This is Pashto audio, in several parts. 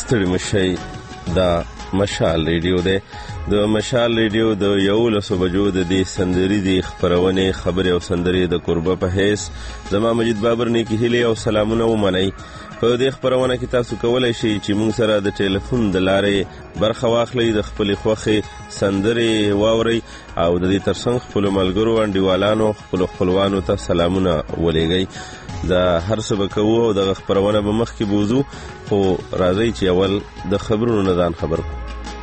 ستړي مشئ. دا مشال ریډیو دی. د مشال ریډیو د 11 بجو د دې سندري دی خبرونه خبري او سندري د قربه په هیڅ زما مجید بابر نیکی هلي او سلامونه ومنئ. په دې خبرونه کې تاسو کولای شئ چې موږ سره د ټلیفون د لارې برخه واخلئ، د خپل خوخي سندري واورئ او د دې ترڅنګ خپل ملګرو انډیوالانو خپلوانو ته سلامونه ولېږئ. دا هر څه به کوو او د خبرونه به مخ کې بوزو، خو راځئ چې اول د خبرونو نه ځان خبر کو.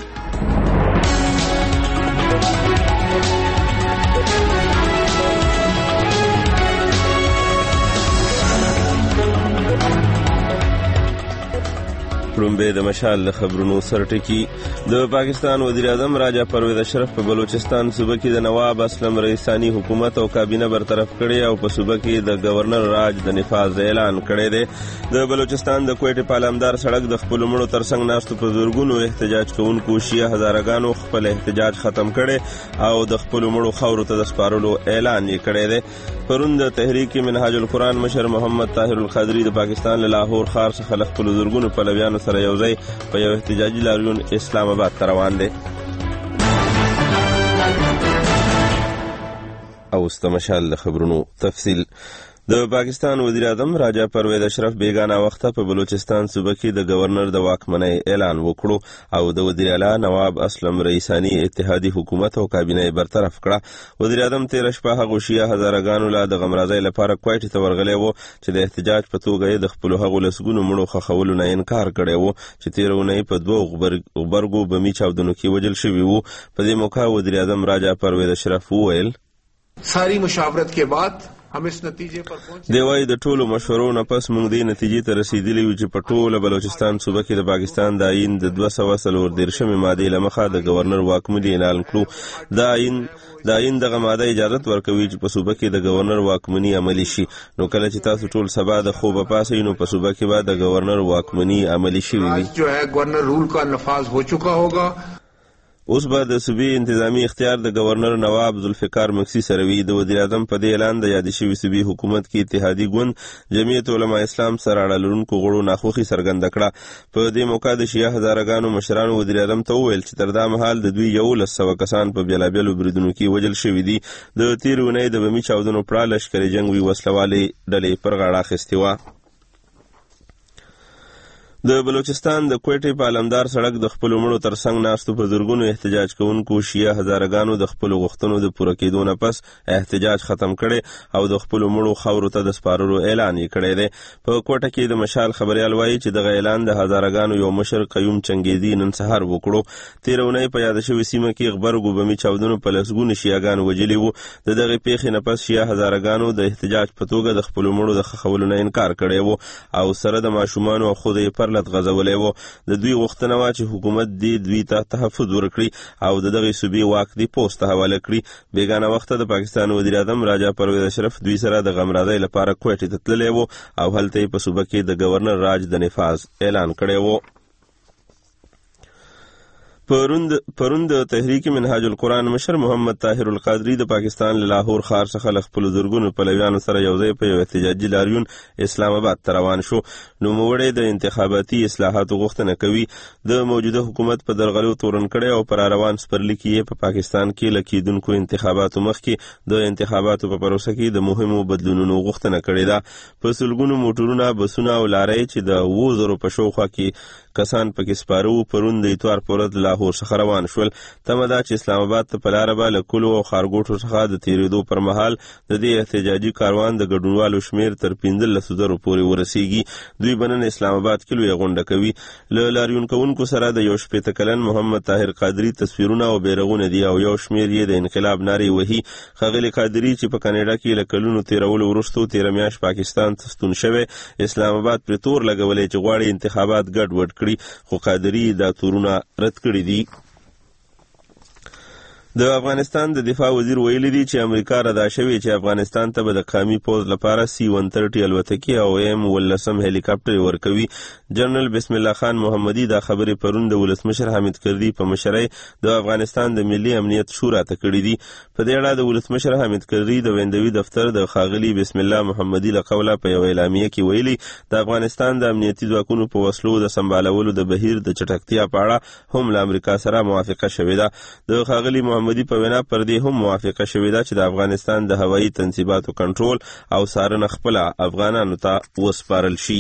پرمبه د مشال د خبرونو سرټکی. د پاکستان وزیر اعظم راجا پرویز اشرف په بلوچستان صوبه کې د نواب اسلم رئیسانی حکومت او کابینه برطرف کړي او په صوبه کې د گورنر راج د نفاذ اعلان کړی دی. د بلوچستان د کوټې پالامدار سړک د خپل مړو ترڅنګ ناستو په زورګونو احتجاج کوونکو شیعه هزارګانو خپل احتجاج ختم کړي او د خپل مړو خاورو ته د سپارلو اعلان یې کړی دی. پرون د تحریک منهاج القرآن مشر محمد طاهر القادری د پاکستان له لاهور ښار څخه خپل زورګونو پلویانو سره یوځای په یو احتجاجي لاریون اسلام آباد ته روان دی. او استمشال د خبرونو تفصیل. د پاکستان وزیر اعظم راجا پرویز اشرف بیگانه وخته په بلوچستان صوبه کې د گورنر د واکمنۍ اعلان وکړو او د وزیر اعلی نواب اسلم رئیسانی اتحادی حکومت او کابینه برطرف کړه. وزیر اعظم تیر شپه هغه شیعه هزارګانو له د غمرازۍ لپاره کوټې ته ورغلی و چې د احتجاج په توګه د خپل هغو لسګونو مړو خښولو نه انکار کړی و چې تیر اونۍ په 2 غبرګو بمي چاودنو کې وژل شوي وو. په دې موقع وزیر اعظم راجا پرویز اشرف وویل ساری مشاورت کے بعد هم اس نتیجے پر پہنچے. دی وايي د ټولو مشورو نه پس موږ دې نتیجې ته رسیدلی یو چې په ټوله بلوچستان صوبه کې د پاکستان د آئین د 240 ماده له مخه د گورنر واکمنۍ اعلان کړو. د آئین دغه ماده اجازه ورکوي چې په صوبه کې د گورنر واکمنۍ عملی شي. نو کله چې تاسو ټول سبا د خوبه پاسئ نو په صوبه کې به د گورنر واکمنۍ عملی شي وي. جو ہے گورنر رول کا نفاذ ہو چکا ہوگا. اوس به د صوبې انتظامی اختیار د گورنر نواب ذوالفقار مکسی سره وي. د وزیر اعظم په دې اعلان د یاد شوي صوبې حکومت کې اتحادی ګوند جمعیت علماء اسلام سره اړه لرونکو غړو ناخوښي څرګنده کړه. په دې موقع د شیعه هزارګانو مشرانو وزیر اعظم ته وویل چې تر دا مهال د دوی 1100 کسان په بیلابیلو بریدونو کې وژل شوي دي. د تیر اونۍ د بمي چاودنو پړه لشکرې جنګ وی وسلوالې ډلې پر غاړه اخیستې وه. د بلوچستان د کوټې پالامدار سړک د خپل مړو ترڅنګ ناستو په زورګونو احتجاج کوونکو شیعه هزارګانو د خپل غوښتنو د پوره کېدو نه پس احتجاج ختم کړي او د خپل مړو خاورو ته د سپارلو اعلان یې کړی دی. په کوټه کې د مشال خبريال وایي چې دغه اعلان د هزارګانو یو مشر قیوم چنګیزي نن سهار وکړو. تیر اونۍ په یاد شوي سیمه کې غبرګو بمي چاودنو په لسګونو شیعاګان وژلي وو. دغه پیښې نه پس شیعه هزارګانو د احتجاج په توګه د خپل مړو د خښولو نه انکار کړی وو او سره د ماشومان او خود یې غزولې وو. د دوی غوښتنه وا چې حکومت دې دوی ته تحفظ ورکړي او دغه صوبې واک دی پوسټ حواله کړي. بیگانه وخت د پاکستان وزیر اعظم راجا پرویز اشرف دوی سره د غمرازۍ لپاره کوټې ته تللی وو او هلته په صوبه کې د گورنر راج د نفاذ اعلان کړی وو. پرون د تحریک منهاج القرآن مشر محمد طاهر القادری د پاکستان له لاهور ښار څخه خپل زورګونو پلویانو سره یوځای په یو احتجاجي لاریون اسلام آباد ته روان شو. نوموړی د انتخاباتي اصلاحاتو غوښتنه کوي. د موجوده حکومت په درغلو تورن کړي او پر روان سپرلیک یې په پاکستان کې لکیدونکو انتخاباتو مخکې د انتخاباتو په پروسه کې د مهمو بدلونونو غوښتنه کړې ده. په سلګونو موټرونه، بسونه او لارۍ چې د 2000 په شاوخوا کې کسان پکې سپاره وو پرون د اتوار په ورځ لاهور څخه روان شول. تمه ده چې اسلام آباد ته په لاره به له کلو او ښارګوټو څخه د تېرېدو پر مهال د دې احتجاجي کاروان د ګډونوالو شمېر تر 15,000 پورې ورسیږي. دوی به نن اسلام آباد کې لویه غونډه کوي. له لاریون کوونکو سره د 1 کلن محمد طاهر قادری تصویرونه او بیرغونه دي او یو شمېر یې د انقلاب نارې وهي. ښاغلي قادری چې په کاناډا کې له کلونو تېرولو وروسته تېره میاشت پاکستان ته ستون شوی، اسلام آباد پرې تور لګولی چې غواړي انتخابات ګډوډ کړي، خو قادری دا تورونه رد کړي دي. د افغانستان د دفاع وزیر ویلي دی چې امریکا ردا شوی چې افغانستان ته به د قومي پوځ لپاره C-130 الوتکې او M-19 هلیکاپټر ورکوي. جنرال بسم الله خان محمدي دا خبرې پرون د ولسمشر حامد کرزي په مشرۍ د افغانستان د ملي امنیت شورا ته کړې دي. په دې اړه د ولسمشر حامد کرزي د ویندوي دفتر د خاغلی بسم الله محمدي له قوله په یو اعلامیه کې ویلي د افغانستان د امنیتي ځواکونو په وسلو د سمبالولو د بهیر د چټکتیا په اړه هم له امریکا سره موافقه شوې ده. د خاغلی محمدي په وینا پر دې هم موافقه شوې ده چې د افغانستان د هوایي تنصیباتو کنټرول او څارنه خپله افغانانو ته وسپارل شي.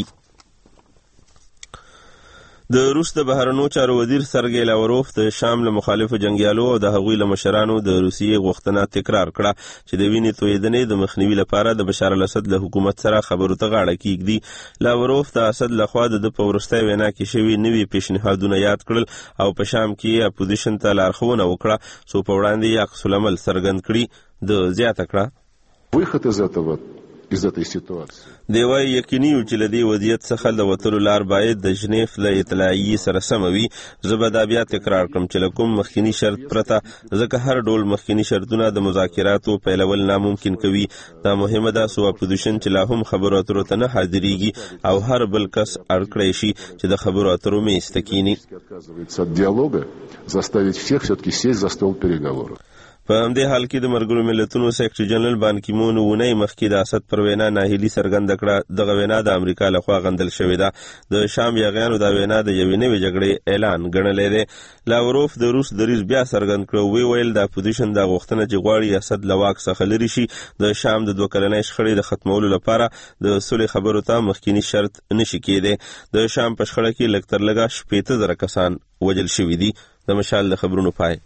د روس د بهرنیو چارو وزیر سرګی لاوروف د شام له مخالفو جنګیالو او د هغوی له مشرانو د روسیې غوښتنه تکرار کړه چې د وینې تویېدنې د مخنیوي لپاره د بشار الاسد له حکومت سره خبرو ته غاړه کیږدي. لاوروف د اسد لخوا د په وروستۍ وینا کې شوي نوي پیشنهادونه یاد کړل او په شام کې اپوزیشن ته لارښوونه وکړه څو په وړاندې یې عکس العمل څرګند کړي. د زیاته کړه выход из этого из этой ситуации. دی وايي یقیني و چې له دې وضعیت څخه د وتلو لار باید د ژنیف له اطلاعیې سره سمه وي. زه به دا بیا تکرار کړم چې له کوم مخکینی شرط پرته ځکه هر ډول مخکینی شرطونه د مذاکراتو پیلول ناممکن کوي. دا مهمه ده څو اپوزیشن چې لا هم خبرو اترو ته نه حاضرېږي او هر بل کس اړ کړی شي چې د خبرو اترو میز ته کیني. Отказывается от диалога, заставить всех все-таки сесть за стол переговоров. په همدې حال کې د ملګرو ملتونو سیکرټري جنرال بان کی مون ونی مخکې د اسد پر وینا ناهیلي څرګنده کړه. دغه وینا د امریکا لخوا غندل شوې ده. د شام یاغیانو دا وینا د یوې نوې جګړې اعلان ګڼلی دی. لاوروف د روس دریځ بیا څرګند کړ. ویل د اپوزیشن دا غوښتنه چې غواړي اسد له واک څخه لرې شي د شام د 2 کلنۍ شخړې د ختمولو لپاره د صلح خبرو ته مخکینی شرط نشي کېدی. د شام په شخړه کې لږ تر لږه 80,000 کسان وژل شوي دي. د مشال د خبرونو پای.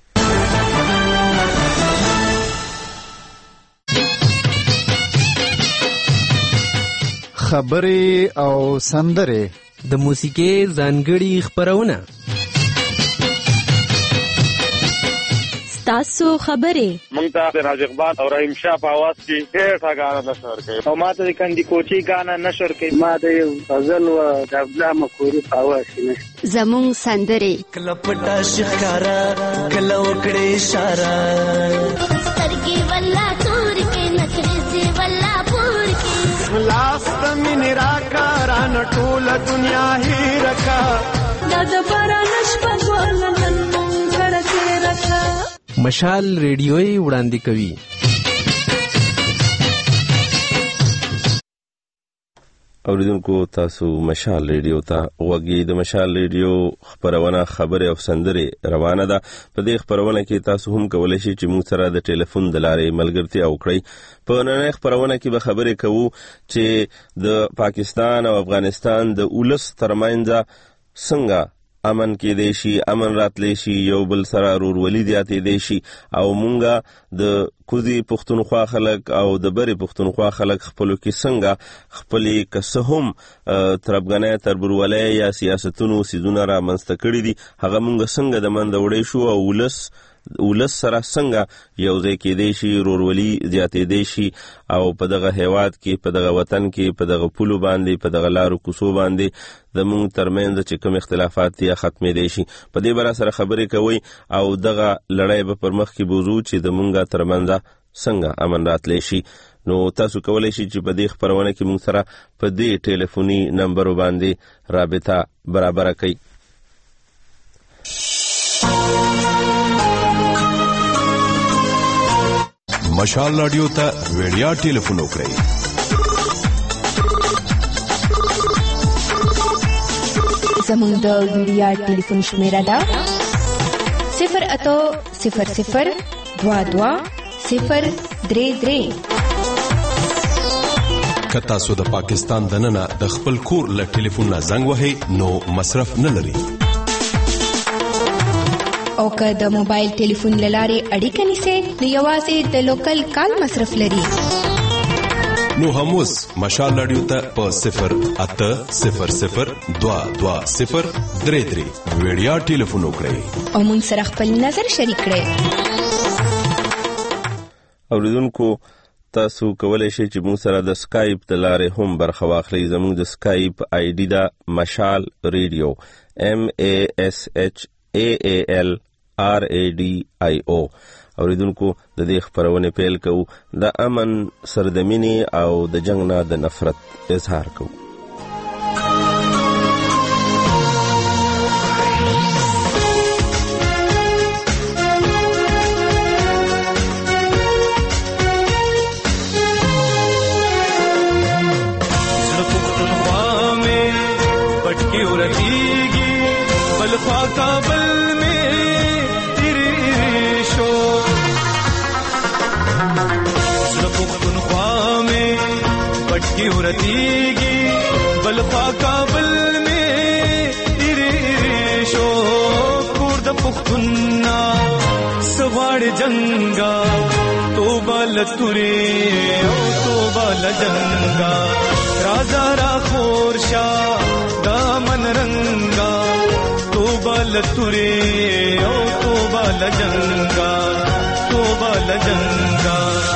خبرې او سندرې د موسیقۍ ځانګړي خبرونه ستاسو خبرې مونږ ته راز اقبال او رحیم شاه په आवाज کې ډېر غاڼه نشر کوي او ما ته کندي کوچی غاڼه نشر کوي. ما د غزل او د عبدالله مکوري په आवाज کې زموږ سندرې کله پټا شکارا کله وکړې اشاره سترګې ولا تور کې نکرې ولا پور کې لاست من راکاران ټول دنیا هی رکا د بارانش په ولنن کړه رکا. مشال ریډیوي وړاندې کوي. اوریدونکو تاسو مشال ریډیو ته وګورئ. د مشال ریډیو خبرونه خبرې او سندرې روانه ده. په دې خبرونه کې تاسو هم کولای شئ چې موږ سره د ټلیفون د لارې ملګرتیا وکړئ. په نننۍ خبرونه کې به خبرې کوو چې د پاکستان او افغانستان د ولس ترمنځ څنګه امن کې دی شي، امن راتلی شي، یو بل سره ورورولي زیاتې دی شي او مونږه د کوزي پښتونخوا خلک او د بری پښتونخوا خلک خپلو کې څنګه خپلې که څه هم تربګنۍ تربورولۍ یا سیاستونو څیزونه رامنځته کړي دي هغه مونږ څنګه د منځه وړی شو او ولس سره څنګه یو ځای کېدی شي، ورورولي زیاتېدی شي او په دغه هیواد کې، په دغه وطن کې، په دغه پولو باندې، په دغه لارو کوڅو باندې زموږ ترمنځ چې کوم اختلافات دي ختمېدی شي. په دې باره سره خبرې کوئ او دغه لړۍ به پر مخ کې بوزو چې زموږ ترمنځ څنګه امن راتلی شي. نو تاسو کولی شئ چې په دې خپرونه کې موږ سره په دې ټلیفوني نمبرو باندې رابطه برابره کړئ. مشال رادیو ته ویډیا ټلیفون وکړئ. زموږ د ویډیا ټلیفون شمیره ده 08000220033. که تاسو د پاکستان دننه د خپل کور له ټلیفون نه زنګ وهئ نو مصرف نه لري. او که د موبایل ټلیفون لارې اړیکه نیسئ نو یوازې د لوکل کال مصرف لري. نو هم اوس مشال رادیو ته په 08000220033 ویډیا ټلیفون وکړئ او موږ سره خپل نظر شریک کړئ. اوریدونکو تاسو کولی شئ چې موږ سره د سکایپ د لارې هم برخه واخلئ. زموږ د سکایپ آی ډي ده مشال ریډیو MASHAAL RADIO. اوریدونکو د دې خبرونه پیل کوو د امن سردمینی او د جنگ نه د نفرت اظهار کوو. बलफा काबल में इरेशो कुर्द पुख्तुन्ना सवाड़ जंगा तो बाल तुरे ओ तो बाल जंगा राजा रा खोरशा दामन रंगा तो बाल तुरे ओ तो बाल जंगा तो बाल जंगा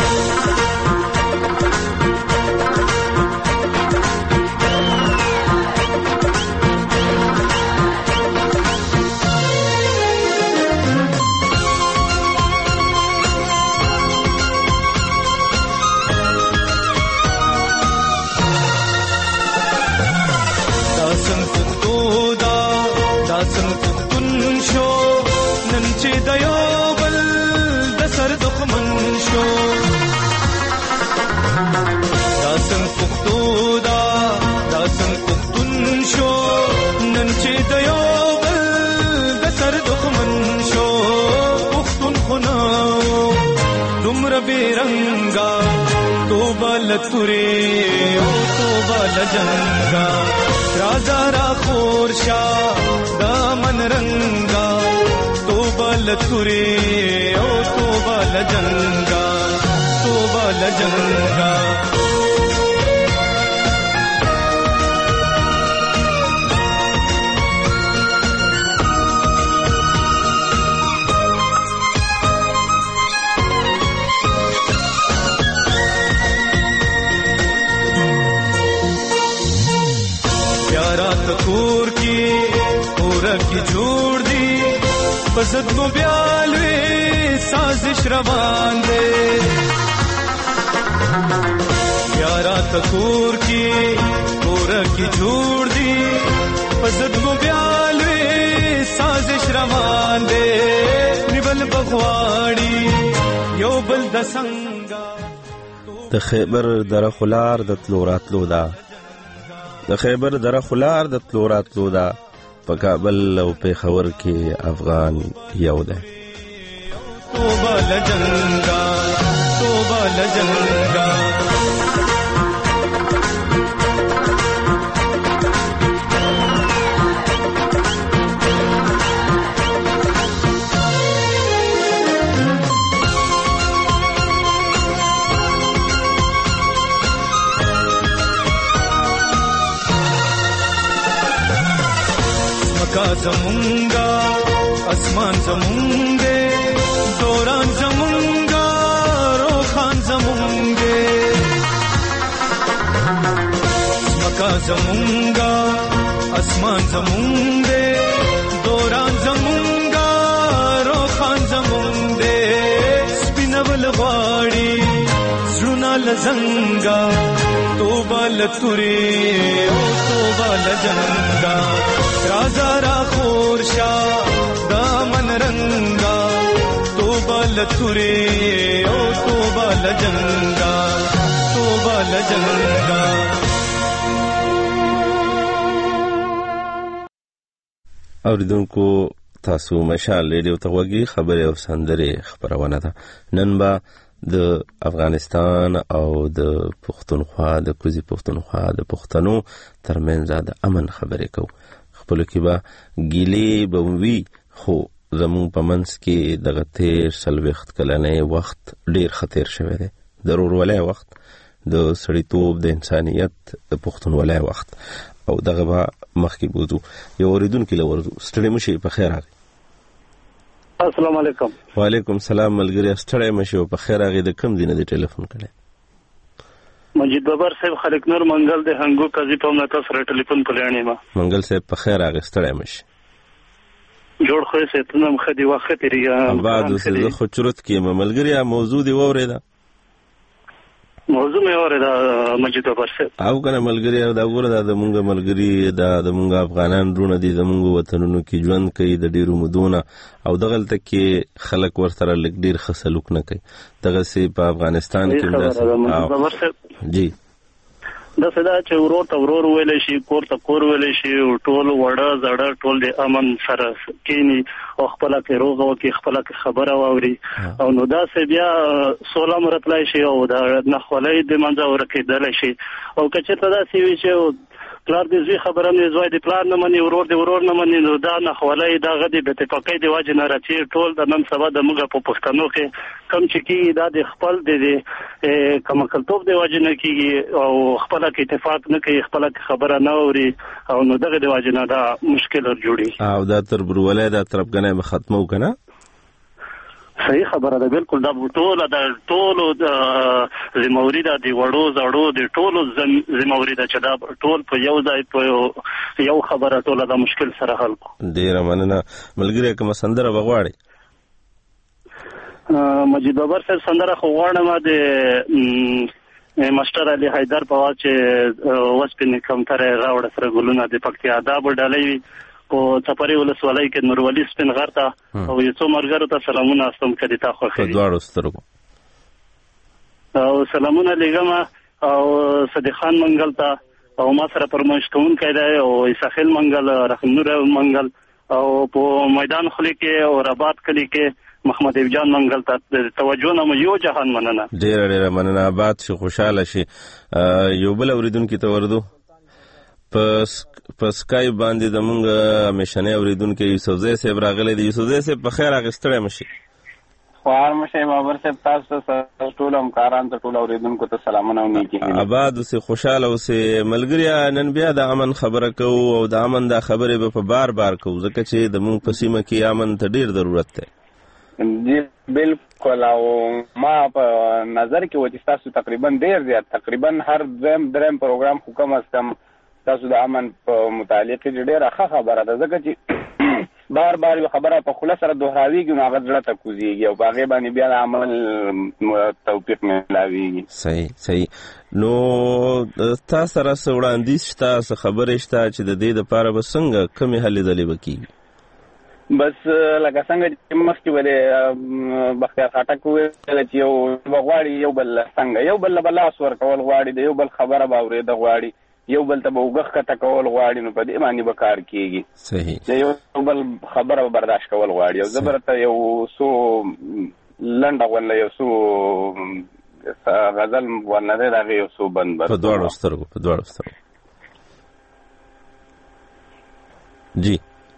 बेरंगा तो बाल तुरे ओ तो बाल जंगा राजा रा खोरशा दामन रंगा तो बाल तुरे ओ तो बाल जंगा तो बाल जंगा कूर की पूरा की जोड़ दी बसत को ब्यालवे साजिश रवान दे प्यारा तकूर की पूरा की जोड़ दी बसत को ब्यालवे साजिश रवान दे निबल बखवाड़ी यो बल दसंगा د خیبر در خلار د تلوراتلو دا د خیبر دره خلار د تلوراتلو دا په کابل او پیښور کې افغان یو ده. توبه لجنګا توبه لجنګا زمونگا اسمان زمونگے دوران زمونگا روخان زمونگے مکا زمونگا اسمان زمونگے دوران زمونگا روخان زمونگے سپینول غواړي زړونه لزنګا توبه لتوري او توبه لجنګا राजा रा खोरशा दामन रंगा तो बाल तुरे ओ तो बाल जंगा तो बाल जंगा اوریدونکو تاسو مشال ریډیو ته وګورئ خبره او سندره خبرونه ده. نن با د افغانستان او د پښتونخوا د کوزي پښتونخوا د پښتنو ترمنځ د امن خبرې کوو. خپل کې با ګیلې بوي خو زمون په منځ کې دغه تیر سلوخت کلنې وخت ډیر خطر شوی دی. ضرور ولای وخت د سړیتوب د انسانیت د پښتونولای وخت او دغه با مخکې بوزو. یو اوریدونکو لورو ستړي مشي په خیر راغی. السلام علیکم. وعلیکم السلام ملګری ستړي مشي په خیر راغی. د کوم دینه دی ټلیفون کړی؟ مجید بابر صاحب خلک نور منګل د هنګو قاضي په ماته سره ټلیفون کړی ما. منګل صاحب په خیر راغی ستړي مشي. جوړ خو ستنه مخدي وخت لري بعد زه خو چرت کې ملګری موضوع دی وره موضوع مې اوره مجید ورسه او کنه ملګری دا ګوره دا مونږه ملګری دا مونږه افغانان رونه دي زمونږ وطنونو کې ژوند کوي د ډیرو مدونه او دغلته کې خلک ورسره لګ ډیر خسلوک نه کوي دغه سي په افغانستان کې جی دا صدا چې ورور ته ورور ویل شي کور ته کور ویل شي ټول وړه زړه ټول د امن سره کینی او خپل کې روغ او کې خپل خبره واوري او نو دا سه بیا سوله مرتلای شي او دا نخولای د منځه ورکېدل شي او کچته دا سی وی چې پلار دې زی خبره نه زوی دې پلار نه مني ورور دې ورور نه مني نو دا نخولای دا غدي به اتفاقی دی واجب نه راځي ټول د نن سبا د موږ په پښتنو کې کم چې کی دا د خپل د کم کلتوب دی واجب نه کیږي او خپل کې اتفاق نه کوي خپل خبره نه اوري او نو دغه دی واجب نه دا مشکل جوړي او دا تر برولای دا طرفګنه ختمو کنه صحیح خبره ده بالکل دا ټول د زموري د وړو زړو د ټولو زموري د چدا ټول په یو ځای په یو خبره ټول د مشکل سره حل کو ډیر مننه ملګری کوم سندره بغواړي مجید بابر سره سندره خو غواړم د ماستر علي حیدر په واچ وسپنې کمتر راوړ سره ګلونه د پکتیا دا بډالۍ او چپری ولسوالۍ کې نور ولی سپین غرته او یو څو مرګرو ته سلامونه استم کړي تا خو خیر دواړو سترګو او سلامونه لګم او صدیق خان منګل ته او ما سره پرموش کوون کړي او اساخیل منګل رحم نور منګل او په میدان خلی کې او رباط کلی کې محمد افجان منګل ته توجه نو یو جهان مننه ډیر مننه آباد شي خوشاله شي یو بل اوریدونکو ته وردو په سکای باندې د مونږ همیشنه اوریدونکو یوسفزی صاحب راغلی دی یوسفزی صاحب په خیر اغستړی مشي خوار مشه بابر صاحب تاسو ټول همکاران ته ټول اوریدونکو ته سلامونه او نیکی آباد اوسه خوشاله اوسه ملګری نن بیا د امن خبره کو او د امن د خبره په بار بار کو ځکه چې د مونږ په سیمه کې امن ته ډیر ضرورت دی جی بالکل او ما په نظر کې و چې تاسو تقریبا ډیر زیات تقریبا هر دریم پروګرام حکم استم تاسو د امن په متعلق ډیره ښه خبره ده ځکه چې بار بار یو خبره په خلاص سره دوهراویږي نو هغه ځړه ته کوزيږي او هغه باندې بیا د عمل توفیق ملاويږي صحیح نو تاسو سره وړاندیز شته خبره شته چې د دې لپاره به څنګه کمی حل ځلې وکړي بس لکه څنګه چې مخکې ولې بختیار خټک ویل چې یو غواړي یو بل څنګه یو بل لاس ورکول غواړي د یو بل خبره به اورېده غواړي یو بل ته به وګخ کته کول غواړي نو په دې باندې به کار کیږي صحیح یو بل خبره برداشت کول غواړي او زبرته یو سو لنډه ولا یو سو غزل ولا دغه یو سو بند په دواړو سترګو جی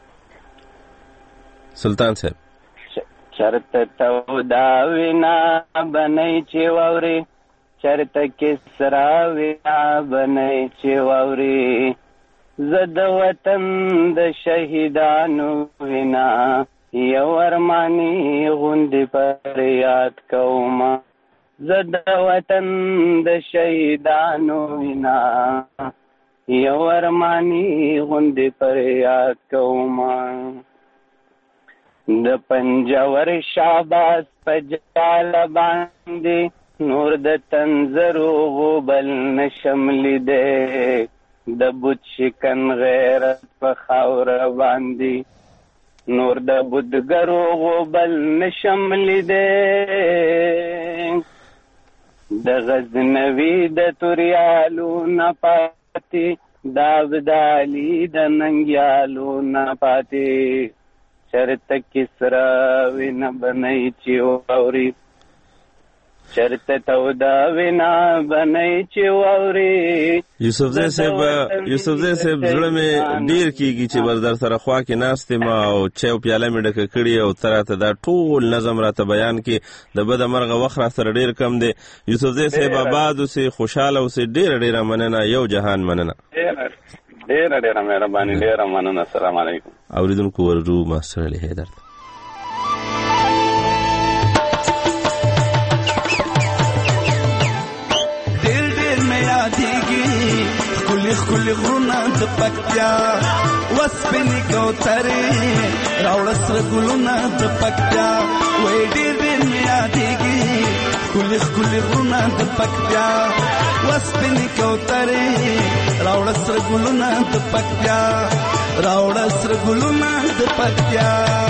سلطان صاحب چرته تو دا وینا بنای چې ووري چرته کسرا وینا بنای چې ووري زد وطن د شهیدانو وینا یو ارمانی غوندې پر یاد کوما زد وطن د شهیدانو وینا یو ارمانی غوندې پر یاد کوما د پنجور شاباس پجال باندې نور د تنظرو غبل نشملی دے د بوت شکن غیرت په خاور باندې نور د بودګرو غبل نشملی دے د غزنوی د توریالو نپاتی د ابدالی د ننګیالو نپاتی چرته کسرا وینا بنای چې اوري چرته تو دا وینا بنای چې اوري یوسفزی صاحب زړه مې ډیر کیږي چې بردر سره خوا کې ناشته ما او چای پیاله مې ډکه کړی او تراته دا ټول نظم راته بیان کې د بد مرغه وخت سره ډیر کم دی یوسفزی صاحب آباد اوسه خوشاله اوسه ډیر مننه یو جهان مننه ډیر مهرباني ډیر مننه السلام علیکم اوریدونکو ورجو ماستر علي حیدر ډیر مې یادېږي خولي غرونه د پکتیا وسپینې کوترې راوړه سره ګلونه د پکتیا وای ډېر ډېر مې یادېږي ښکلي ښکلي غرونه د پکتیا وسپینې کوترې راوړه سره ګلونه د پکتیا راوړه سره ګلونه د پکتیا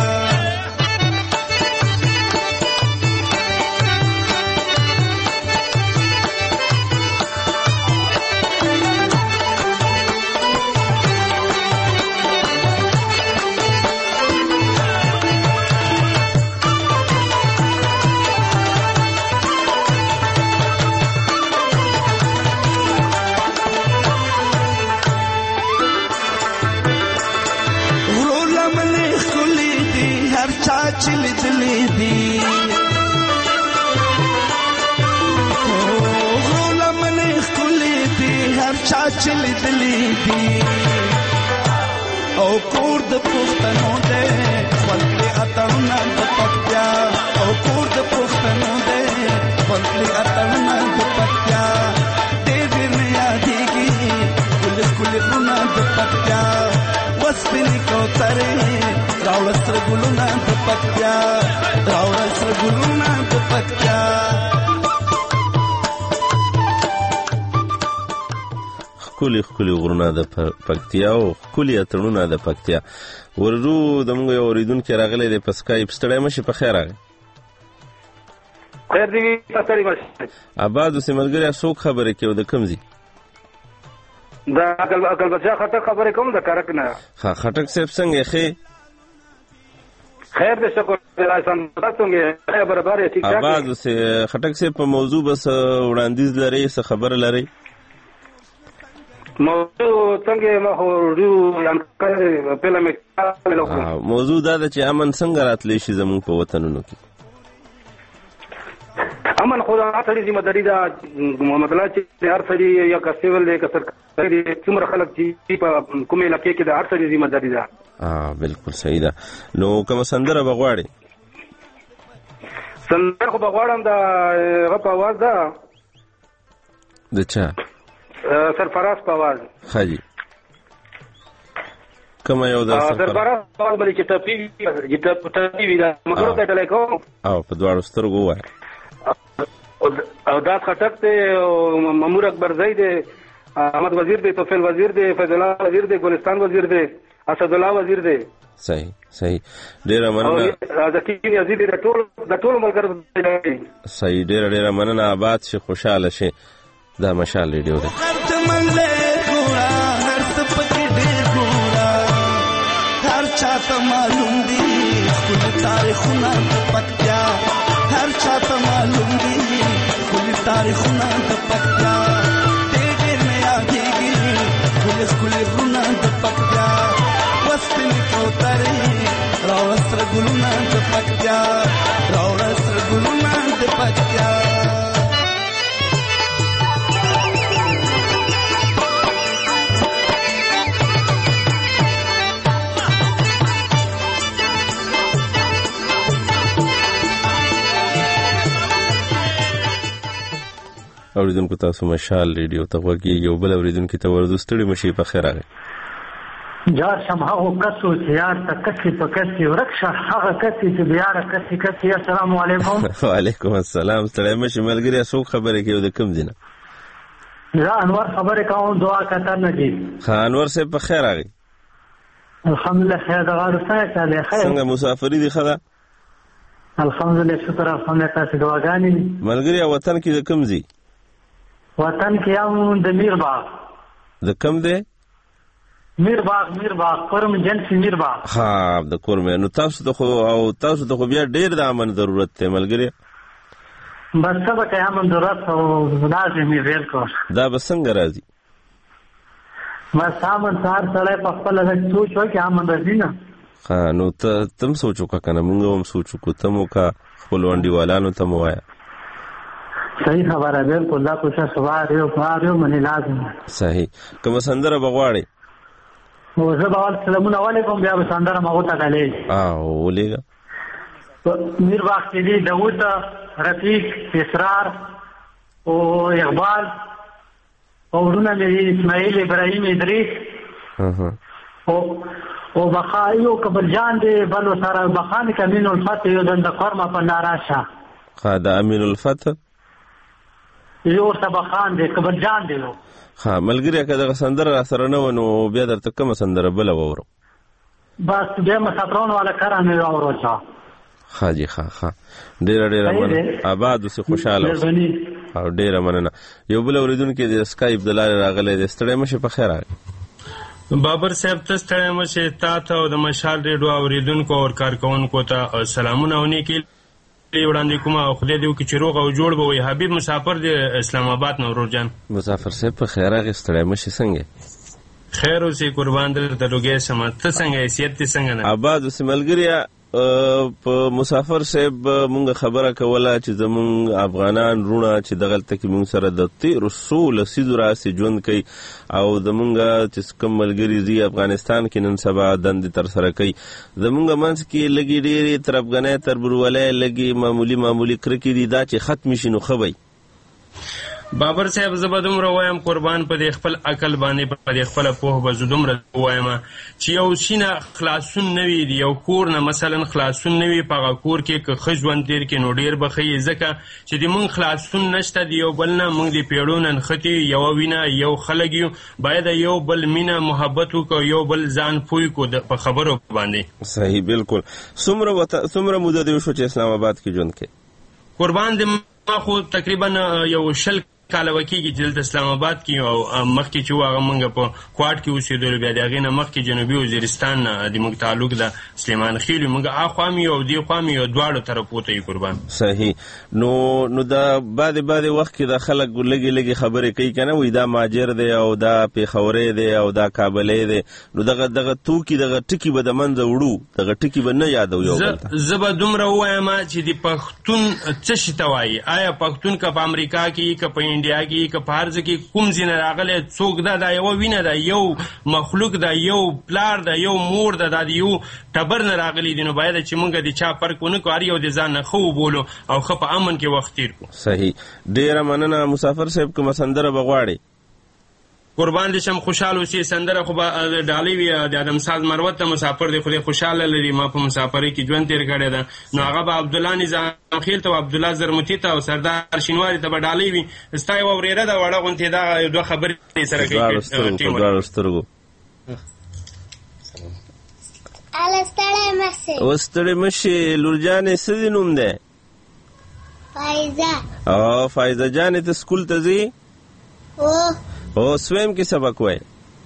چلی دلی دی غرولا منی خلی دی هر چا چلی دلی دی او کور د پښتنو دې خپلې اتړونه د پکتیا او کور د پښتنو دې خپلې اتړونه د پکتیا دې دې نه یادېږي ګل غرونه د پکتیا وسپینې کوترې راوړه سره ګلونه د پکتیا راوړه سره ګلونه د پکتیا ښکلي ښکلي غرونه د پکتیا او ښکلي اتڼونه د پکتیا ورو زموږ یو اورېدونکی راغلی دی په سکایپ ستړی مه شي په خیر راغی خیر دی ستړی مه شي اباد اوسې ملګریا څوک خبرې کوي د کوم ځای د اکلبچا خټک خبرې کوم د کرک نه خټک صاحب څنګه ښې خیر دې شکر څنګه برابر یې ٹھیک ٹھاک اباد اوسې خټک صاحب په موضوع بس وړاندیز لري څه خبره لري موضوع څنګه ما هو یم پهله مې موضوع دا ده چې امن څنګه راتلی شي زموږ په وطنونو کې امن خو دا سړي ذمہ داری ده محمد الله چې هر سړي یا کسیول دی که سرکاري څومره خلک چې په کومې علاقې کې د هر سړي ذمہ داری ده بالکل صحیح ده نو کومه سندره به غواړې سندره خو به غواړم د هغه په اواز ده د چا سرفراز په اواز ښه جي کومه یو ده سرفراز په اواز باندې چې ټپي وي ده مګرو ته ډلې کوم او په دواړو سترګو ووایه او دا خټک دی مامور اکبر زئی دی احمد وزیر دی توفیل وزیر دی فیض الله وزیر دی ګلستان وزیر دی اسد الله وزیر دی صحیح ډیره مننه ذکی عزیز دی د ټول ملګرو صحیح ډیره مننه آباد شي خوشاله شي دا مشال ریډیو دی هر چاته معلوم دی خپل تاریخونه پکتیا هر چاته معلوم دی خپل تاریخونه د پکتیا ډېر مې یادېږي خپل غرونه د پکتیا وسپینې کوترې راوړه سره ګلونه د پکتیا راوړه سره ګلونه د پکتیا اوریدونکو تاسو مشال ریډیو ته غوږی یو بل اوریدونکو ته ورزو ستړي مشي په خیر راغی جار شمها او کسو تیار تا کسی په کسی ورکشه هغه کسی چې بیاره کسی السلام علیکم وعلیکم السلام ستړي مشي ملګری څوک خبرې کوي د کوم دینه زه انور خبرې کوم دعا کتر نه دي انور صاحب په خیر راغی الحمدلله خیر د غارستان ته خیر څنګه مسافری دي خدا الحمدلله شکر الحمدلله تاسو دعاګانې ملګری وطن کې د کوم ځای وطن کې هم د میرباغ د کم دی میرباغ کورم جنس میرباغ ها د کورم نو تاسو ته خو بیا ډیر د امن ضرورت دی ملګری بس څه به امن ضرورت او لازم یې ویل کو دا به څنګه راځي بس امن سار سره په خپل د سوچ وکي امن راځي نه ها نو تم سوچو کا کنه موږ هم سوچو کو تمو کا خپل وندیوالانو ته موایا صحیح خبره بالکل دا کوشش واره منی لازم صحیح کوم سندره بغواړي او زه به السلام علیکم بیا به سندره مغو ته غلې ولېګا میر وخت دی داوود رفیق اسرار او اقبال او ورونه اسماعیل ابراهیم ادریس او بقا یو کبل جان دی بلو سره بخان کمین الفتح یو دند قرمه په ناراشه ها د امین الفتح یو سبخان دی کبل جان دی ها ملګری که دغه سندره را سره نه و نو بیا درته کومه سندره بله واورم بس بیا مسافرون والا کرانه واورو چا ها جی ها ډیره مننه آباد اوسې خوشحاله اوسې او ډیره مننه یو بل اورېدونکی د سکایپ د لارې راغلی دی ستړی مه شې په خیر راغلی بابر صاحب ته ستړی مه شې تا ته او د مشال ریډیو اورېدونکو او کارکوونکو ته سلامونه او نیکې وړاندې کومه او خدای دې وکړي چې روغ او جوړ به وي. حبیب مسافر د اسلام آباد نه ورور جان مسافر صاحب په خیر راغی ستړی مه شې څنګه خیر اوسې قربان درته لوګی سمه ته څنګه حیثیت دې څنګه نه آباد اوسې ملګریا په مسافر صاحب مونږ خبره کوله چې زمونږ افغانان رونه چې دغلته کې مونږ سره د 1300 لسیزو راهیسې ژوند کوي او زمونږ چې کوم ملګري ځي افغانستان کې نن سبا دندې ترسره کوي زمونږ منځ کې لږې ډېرې تربګنۍ تربورولۍ لږې معمولي کرکې دي دا چې ختم شي نو ښه وي. بابر صاحب زه به دومره وایم قربان په دې خپل عقل باندې په دې خپله پوهه به زه دومره وایم چې یو شي نه خلاصون نه وي د یو کور نه مثلا خلاصون نه وي په هغه کور کې که ښه ژوند تېر کړي نو ډېر به ښه یي ځکه چې د مونږ خلاصون نشته د یو بل نه مونږ د پیړو نه نښتي یوه وینه یو خلک یو باید یو بل مینه محبت وکړو یو بل ځان پوه کړو په خبرو باندې صحیح بالکل. څومره موده دې وشو چې اسلام آباد کې ژوند کوې قربان دې ما خو تقریبا یو شل کاله وکېږي چې دلته اسلام آباد کې او مخکې چې و هغه مونږ په کوټ کې اوسېدلو بیا د هغې نه مخکې جنوبي وزیرستان نه د مونږ تعلق د سلیمان خیل وي مونږ اخوا مې او دې خوا مې دواړو طرفو ته یې قربان صحیح. نو دا بعد وخت کې د خلک لږې خبرې کوي که نه وایي دا ماجر دی او دا پیښوری دی او دا کابلی دی نو دغه توکي دغه ټکي به د منځه وړو دغه ټکي به نه یادو یو بل ته زه به دومره ووایم چې د پښتون څه شي ته وایي آیا پښتون که په امریکا کې که په انډیا کې که په هر ځای کې کوم ځای نه راغلی څوک ده دا یوه وینه ده یو مخلوق ده یو پلار ده یو مور ده دا د یو ټبر نه راغلی دي نو باید چې موږ د چا فرق ونه کړو هر یو د ځان نه ښه وبولو او ښه په امن کې وخت تېر کړو. صحیح ډېره مننه مسافر صاحب کومه سندره به غواړې قربان دې شم خوشحال اوسې سندره خو به ډالۍ وي د ادمساز مروت ته مسافر دی خدای خوشحاله لري ما په مسافرۍ کې ژوند تېر کړی ده نو هغه به عبدالله نظام خیل ته او عبدالله زرمتي ته او سردار شینواري ته به ډالۍ وي ستا یوه ورېره ده وړه غوندې دا دوه خبرې سره کوي دواړو سترګو اوس ستړی مه شې لور جانې څه دې نوم دی فایزه فایزه جانې ته سکول ته ځې او سویم کې سبق وای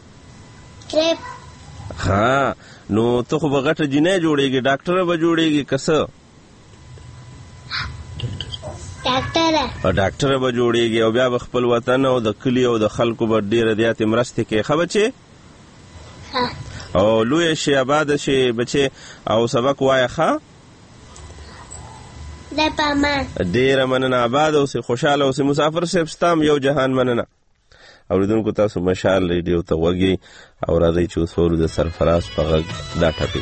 ټریپ ها نو ته خو به غټه جینۍ جوړېږي ډاکټره به جوړېږي که څه ډاکټره به جوړېږي او بیا به خپل وطن او د کلي او د خلکو به ډېره زیاتې مرستې کوې ښه بچې او لویه شي آباده شي بچې او سبق وایه ښه ډېره مننه آباده اوسې خوشحاله اوسې مسافر صاحب ستا هم یو جهان مننه. اوریدونکو تاسو مشال ریډیو ته وږئ او راځئ چې اوس ورو د سرفراز په غږ دا ټپې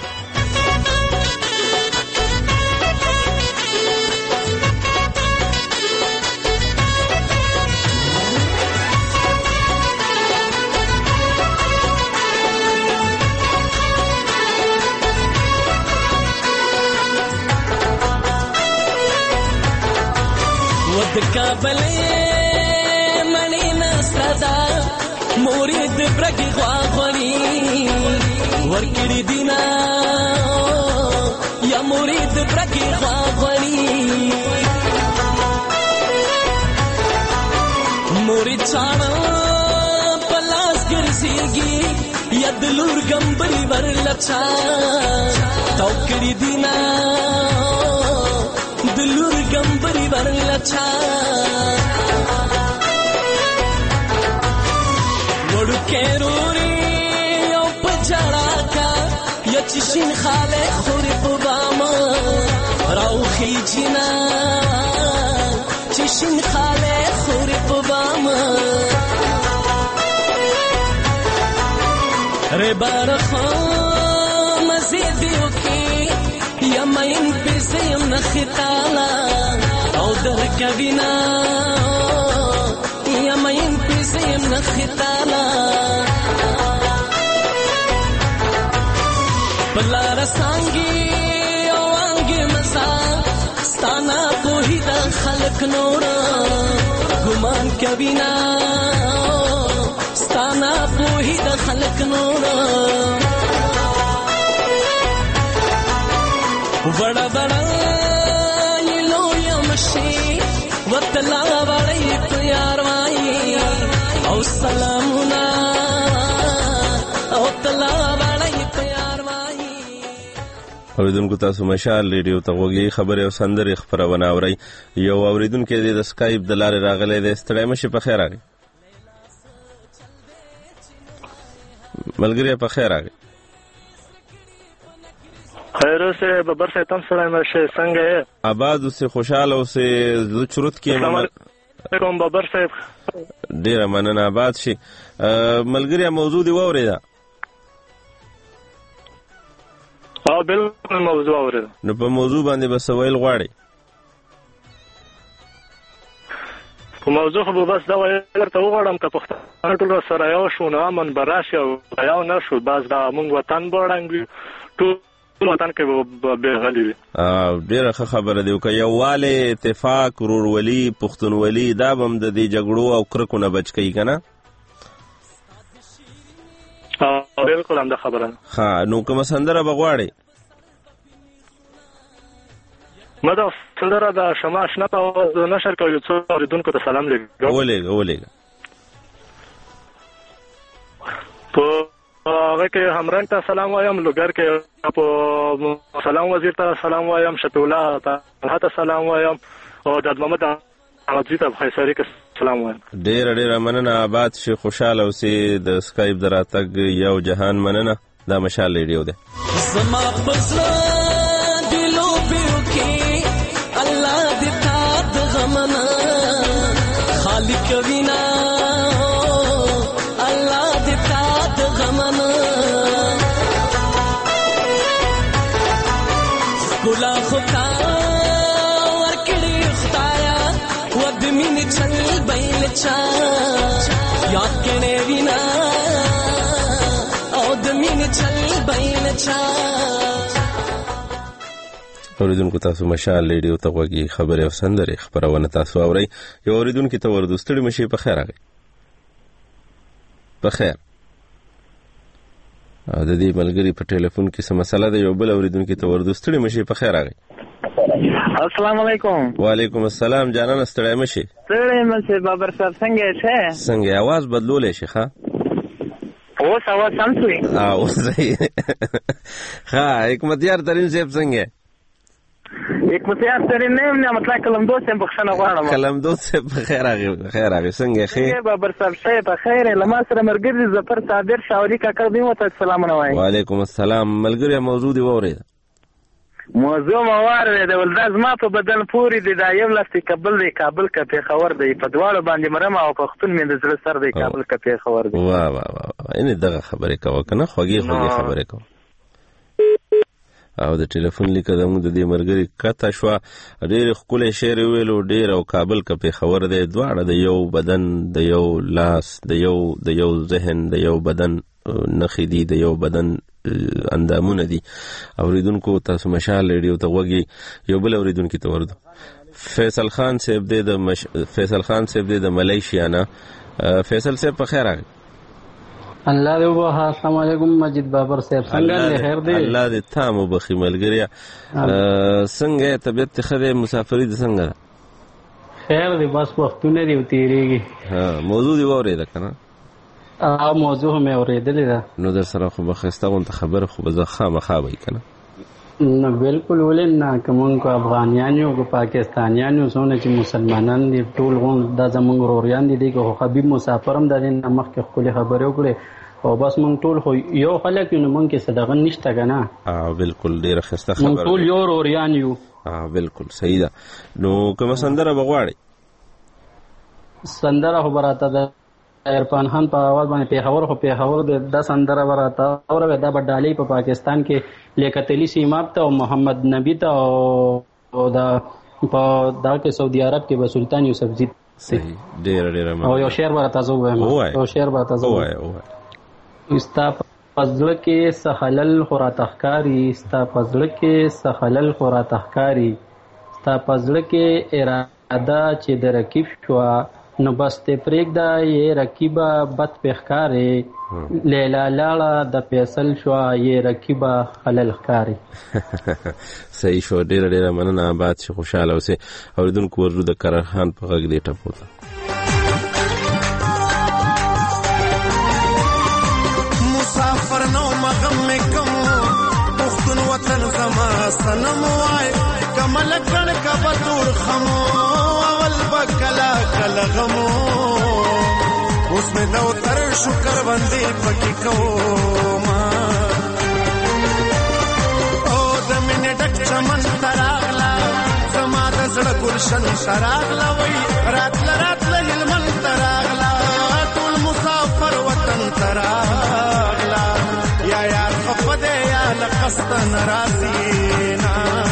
مورید برگی خواهی ورکری دینا یا مورید برگی خواهی مورید چانا پلاس گرسیگی یا دلور گمبری ورلچا توکری دینا دلور گمبری ورلچا کیروری او پجڑا کا یا چشین خاله خوری پباما راو خیجینا چشین خاله خوری پباما ری بارخا مزیدیو کی یا مین پیزیم نخیطالا او درکبینا یا مین پیزیم نخیطالا بلار سانگی او آنگی مزا ستانا پوہی دا خلق نورا گمان کبینا ستانا پوہی دا خلق نورا بڑا بڑا یلو یمشی وطلا بڑی پیار وائی او سلامنا او طلا بڑی پیار وائی. اوریدونکو تاسو مشال ریډیو ته غوږی خبرې او سندرې خپرونه اورئ. یو اوریدونکو د سکایپ د لارې راغلی دی. ستړی مشي، په خیر راغی ملګری، په خیر راغی. خیر اوسه ببر سے تم سره مشه څنګه یې؟ آباد اوسه، خوشاله اوسه. زه چروت کې کوم ببر صاحب. ډیره مننه، آباد شي. ملګری موضوع دی واورېده؟ بالکل موضوع واورېده. نو په موضوع باندې بس ویل غواړي؟ په موضوع خو بس دا ویل ته وغواړم که پښتانه ټول سره یو شو نو امن به راشي او یو نه شو بس دا موږ وطن به ړنګ ټول وطن کې به غلي وي. ډیره ښه خبره دی. که یووالی، اتفاق، ورورولي، پښتونولي دا به هم د دې جګړو او کرکو نه بچ کوي که نه؟ بالکل همدا خبره. ښه، نو کومه سندره به غواړئ؟ ما دا سندره د شمع اشنا په اواز نشر کوي، څو اورېدونکو ته سلام لېږم. ولېږه. په هغه کې همرنګ ته سلام وایم، لوګر کې په سلام وزیر ته سلام وایم، شفیع الله ته سلام وایم او د محمد احمدزي ته خیساري کې سلام وایم. ډیره مننه، آباد شي، خوشاله اوسئ. د سکایپ د راتګ یو جهان مننه. دا مشال ریډیو دی. زما پزړه د لوبیو کې الله دې تا د غمنا خالق وینا الله دې تا د غمنا ګلا خدا ورکړي خدایا ود مين چل بیل چا یاد کړي وینا او د مين چل بیل چا. اوریدونکو تاسو مشال ریډیو ته غوږی خبرې او سندرې خپرونه تاسو اورئ. یو اوریدونکو ته ورته ستړي مشي، په خیر راغی. په خیر. د دې ملګری په ټلیفون کې څه مسله ده؟ یو بل اوریدونکو ته ورته ستړي مشي، په خیر راغی. السلام علیکم. وعلیکم السلام جانان، ستړی مشي. ستړی مشي بابر صاحب، څنګه یې؟ څنګه आवाज بدلولې شي؟ ښه اوس आवाज سم شوی؟ اوس صحیح. ښه، حکمتیار ترین صاحب څنګه؟ حکمتیار ترین نه مطلب کلمدو صاحب بخښنه غواړم. کلمدو صاحب په خیر راغی. خیر راغی. څنګه ښه بابر صاحب؟ ښه په خیر. لما سره مرګري ظفر صابر شاوري کاکا دی وته سلام نه وای. وعلیکم السلام. ملګری موضوع دی واورید؟ موضوع موارد د ولداز ما په بدن پوری دی. دا یو لاستي کابل دی، کابل کا پیښور دی، په دواړو باندې مرمه او پښتون مې د زړه سر دی، کابل کا پیښور دی. واه واه واه، ان دغه خبره کوه کنه، خوږی خبره کوه. او د ټلیفون لیکه زموږ د دې مرګري کته شوه. ډېرې ښکلی شعر ویلو، ډېر او کابل که پیښور دی، دواړه د یو بدن، د یو لاس، د یو ذهن، د یو بدن نښې دي، د یو بدن اندامونه دي. اوریدونکو تاسو مشال ریډیو ته غوږی. یو بل اوریدونکو ته ورده. فیصل خان صاحب دی د ملیشیا نه. فیصل صاحب په خیر راغی. الله دې وبخښه. السلام علیکم مجید بابر صاحب، څنګه دې؟ خیر دی. الله دې تام وبخښي ملګریا. څنګه طبیعت ښه دی؟ مسافري دې څنګه ده؟ خیر دی، بس وختونه دی تیریږي. موضوع دی واورېده که نه؟ موضوع هم اورېدلې ده. نو در سره خو به ښایسته غونته خبره خو به زه خامخا وایي که نه؟ نه بالکل. ولې نه، که مونږ که افغانیان یو که پاکستانیان یو، څونه چې مسلمانان دي ټول غون دا زمونږ وروریان دي. خو حبیب مسافر هم د دې نه مخکې ښکلې خبرې وکړې او بس مونږ ټول خو یو خلک یو، نو مونږ کې څه دغه نشته که نه. بالکل ډېره ښایسته خبره. مونږ ټول یو وروریان یو. بالکل صحیح ده. نو کومه سندره به غواړئ؟ سندره خو به راته د عرفان خان په آواز باندې پیښور د دا سندره به راته اوروي. دا به ډالۍ په پاکستان کې لیاقت علي سیماب ته او محمد نبي ته او دا په دا کې سعودي عرب کې به سلطان یوسفزي. صحیح، ډېره او یو شعر به راته زه ووایم. یو شعر به راته زه ووایم. پزړه کې سخلل خورا تخکاری ستا پزړه کې سخلل خورا تخکاری ستا پزړه کې اراده چې د رکیب شوا نو بس ته پرېږده یې رکیبه بد پېښکارې لیلا لاړه د فیصل شوا یې رکیبه خلل ښکارې. صحیح شو. ډېره ډېره مننه. آباد شي، خوشحاله اوسئ. اورېدونکو ورو د کرر خان په غږ دې ټپو ته مسافر نو مغم میں کم پختون وطن زما سنم وای کمل کڑ کا بطور خمو اول بکلا کل غمو اس میں دو تر شکر بندی پکی کو ما او دمین ڈک چمن تراغلا زما دزڑ گلشن تراغلا وی راتل راتل علمن تراغلا طول مسافر وطن تراغلا یا یار خفده یا لقصد نرازینا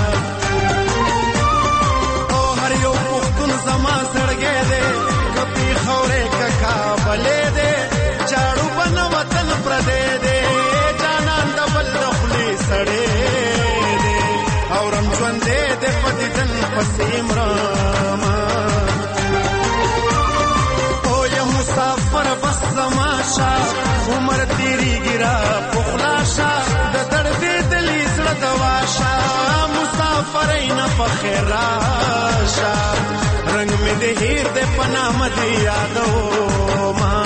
او هر یو پختون زما سڑگے دے کپی خورے ککا بلے دے چاڑو بن وطن پردے دے جانان دبل دخلی سڑے دے اورم جوندے دے پتی دن پسیم راما او یا مسافر بس زماشا عمر تیری گرا پخلاشا د درد دلی زړه دواشا مسافر این بخیر راشا رنگ میں دے ہیر دے پنام دی یادو ما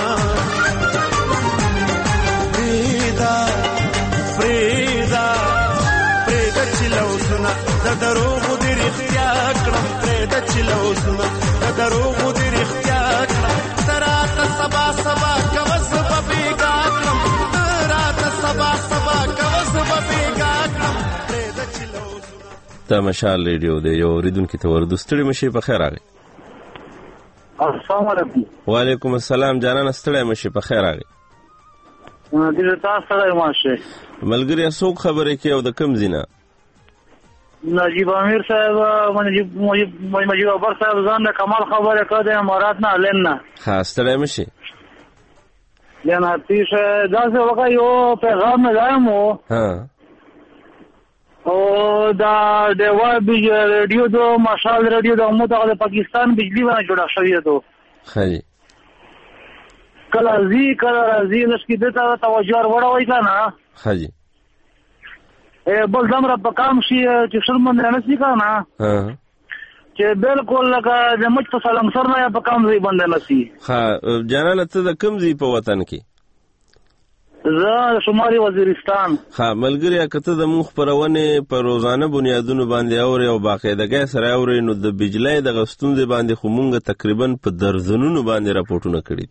فریدا فریدا فریدا چلو سنا د دروغ دی رختیا کړم فریدا چلو سنا د دروغ دی رختیا کړم ترات سبا سبا کوس ببیگا کړم ترات سبا سبا کوس ببیگا کړم فریدا چلو سنا. دا مشال ریډیو دی. یو اوریدونکي ته ورد ستړي مشي په خیر راغی. السلام علیکم. وعلیکم السلام جانان ستړي مشي په خیر راغی. دې تاسو سره ماشه ملګری څوک خبرې کوي او د کوم ځینه؟ نجیب امیر صاحب مجیب ابر صاحب ځان د کمال خبره کړه امارات نه لنه خاص ستړي مشي لنه تیش داسې وکړ یو پیغام نه ځایمو ها او دا د ریډیو دو مشال ریډیو د امت د پاکستان بجلی باندې جوړه شوې ده. خی کله راځي نشکی دته توجه وروي کنه. خی بل زمره په کام شي چې شرمن نه نسی کنه. چې بالکل لکه د مچ په سلام سر نه په کام ځای باندې نسی. ها جناله ته د کوم ځای په وطن کې؟ زه شمالي وزیرستان. ها ملګری کته د مخ پرونه پر روزانه بنیادونو باندې اوري او باقاعدګۍ سره اوري نو د بجلی د غستون باندې خو مونږ تقریبا په درزنونو باندې راپورټونه کړي.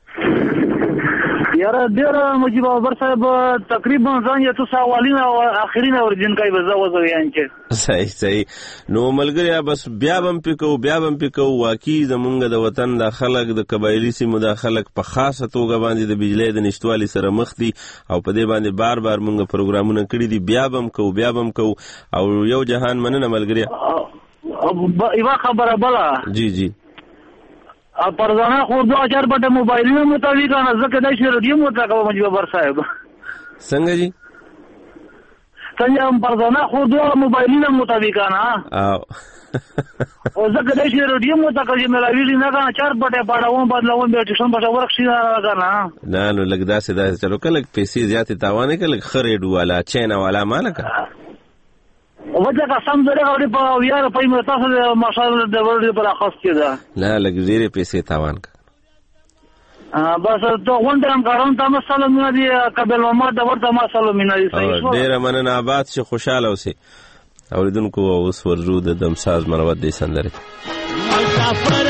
یاره ډیر مجیب ابر صاحب تقریبا ځان یې تاسو اولین او اخرین اورجن کوي وزو یان چې صحیح نو ملګری بس بیا بم پکو واقعي زمونږ د وطن د خلک د قبایلی سیمو د خلک په خاصه توګه باندې د بجلی د نشټوالي سره مخ دي او په دې باندې بار مونږ پروګرامونه کړی دي. بیا بم کو او یو جهان مننه ملګری. یو خبره بلا جی پرزانه خو 2000 بټه موبایلونو مطابق نه زکه د شریډیو مطابق مجیب ابر صاحب څنګه جی څنګه پرزانه خو 2 موبایلونو مطابق نه او زکه د شریډیو مطابق چې ملاوی نه کنه 4 بټه پاډاوم بدلوم به ټیشن بټه ورخ شي نه نو لګدا سي چلو کله پیسې زیاتې تاوانه کله خریډو والا چینا والا مالک وجه قسم دې غوړي په یاره په تاسو ماشاءالله د ورډي پر اخص کېده نه لګزيري پیسې تاوان کا بس ته وندرم کارون تاسو سلام دي قبل ما د ورته ما سلام نه دي صحیح ډیر مننه آباد شي خوشاله اوسئ اوریدونکو اوس ورجو د دمساز مروت دي سندره مسافر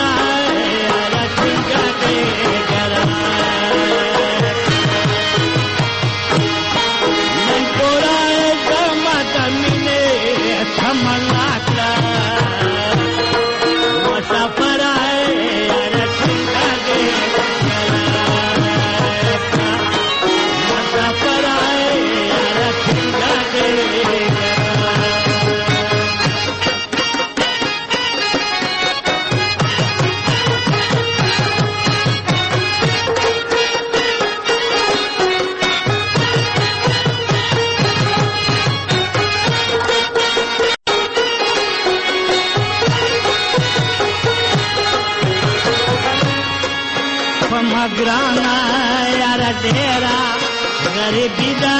ګرانا یار ډېرا غریبی دا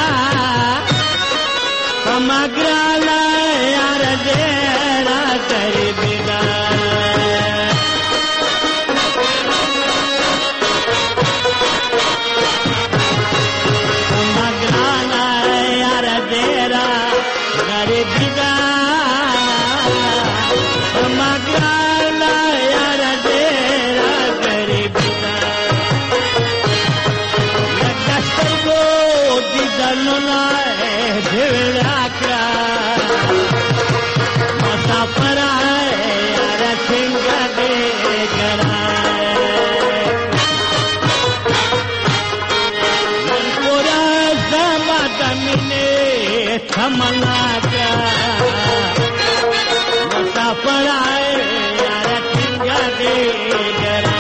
کما ګرانا یار ډېرا غریبی دا کما ګرانا یار ډېرا غریبی دا کما ګرانا یار ډېرا غریبی دا لکسترګو دي دنونه ډېرا کړه مسافر یار څنګه دې ګرا نن پورا زما دمنه تمنا کړه مسافر یار څنګه دې ګرا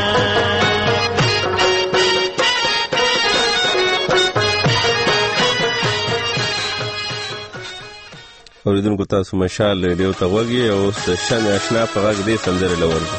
اوریدونکو تاسو مشال ریډیو ته غوږی او شن آشنا په غږ دې سندره لورځو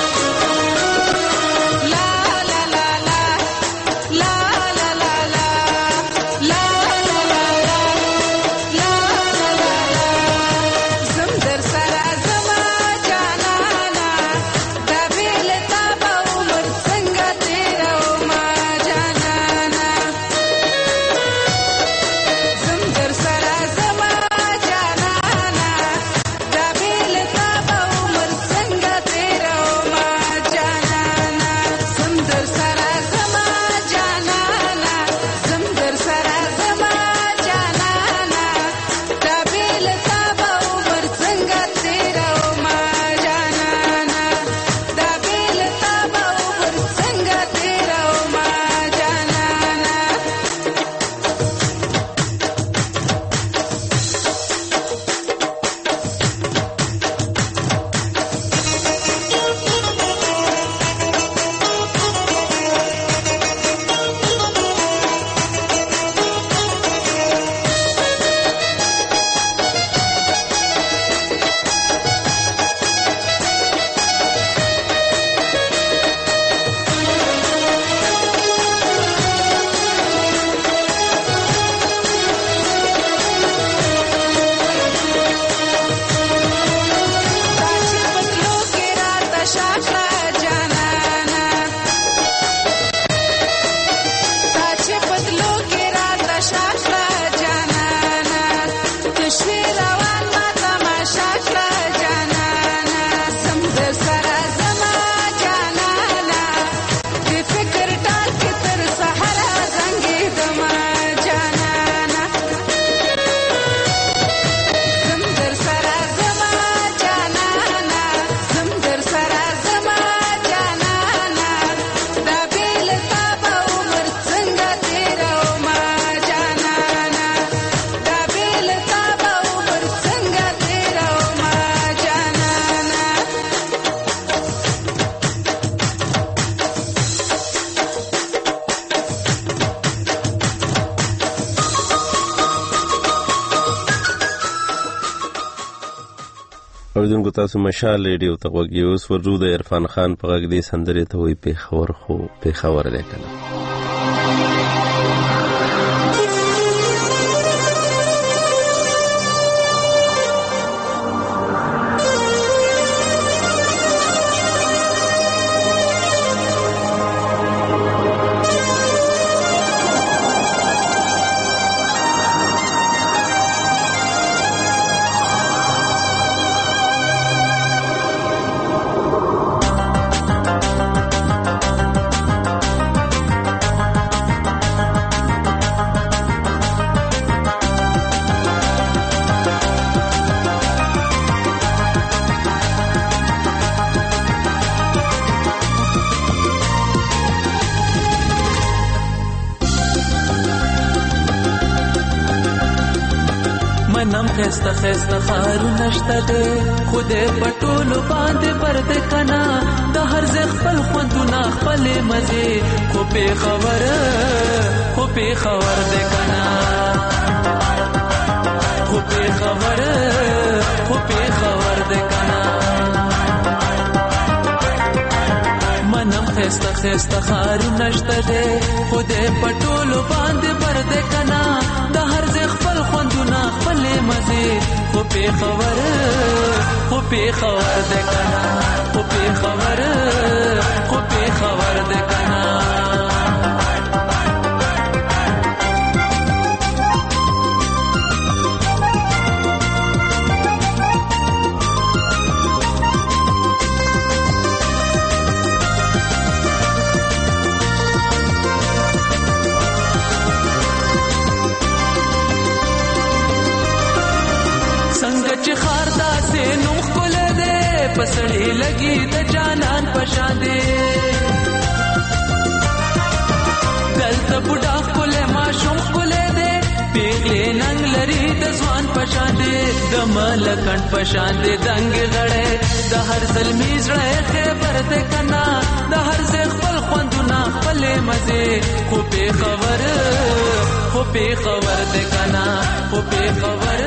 اوریدونکو تاسو مشال ریډیو ته غوږی اوس ورجو د عرفان خان په غږ دې سندرې ته وایي پیښور خو پیښور دی کنه خسته خسته خارو نشته ده خوده پټولو باندې پرد کنا د هر ځای خپل خوندونه خپل مزه خو په خبر ده کنا خو په خبر ده کنا منم خسته خسته خارونه شته دی خو دې پټولو باندې پر دې کنا د هر ځای خپل خوندونه خپلې مزې خو پېښور دې کنا خو پېښور دې کنا پسړې لګي د جانان پشان دې دلته بوډا کوله ماشوم کوله دې پیغلې ننګ لري د ځوان پشان دې د ملکن پشان دې دنګ غړې د هر زلمی زړه خبر دې کنا د هر ځای خپل خوندونه خپلې مزه خو په خبر دې کنا خو په خبر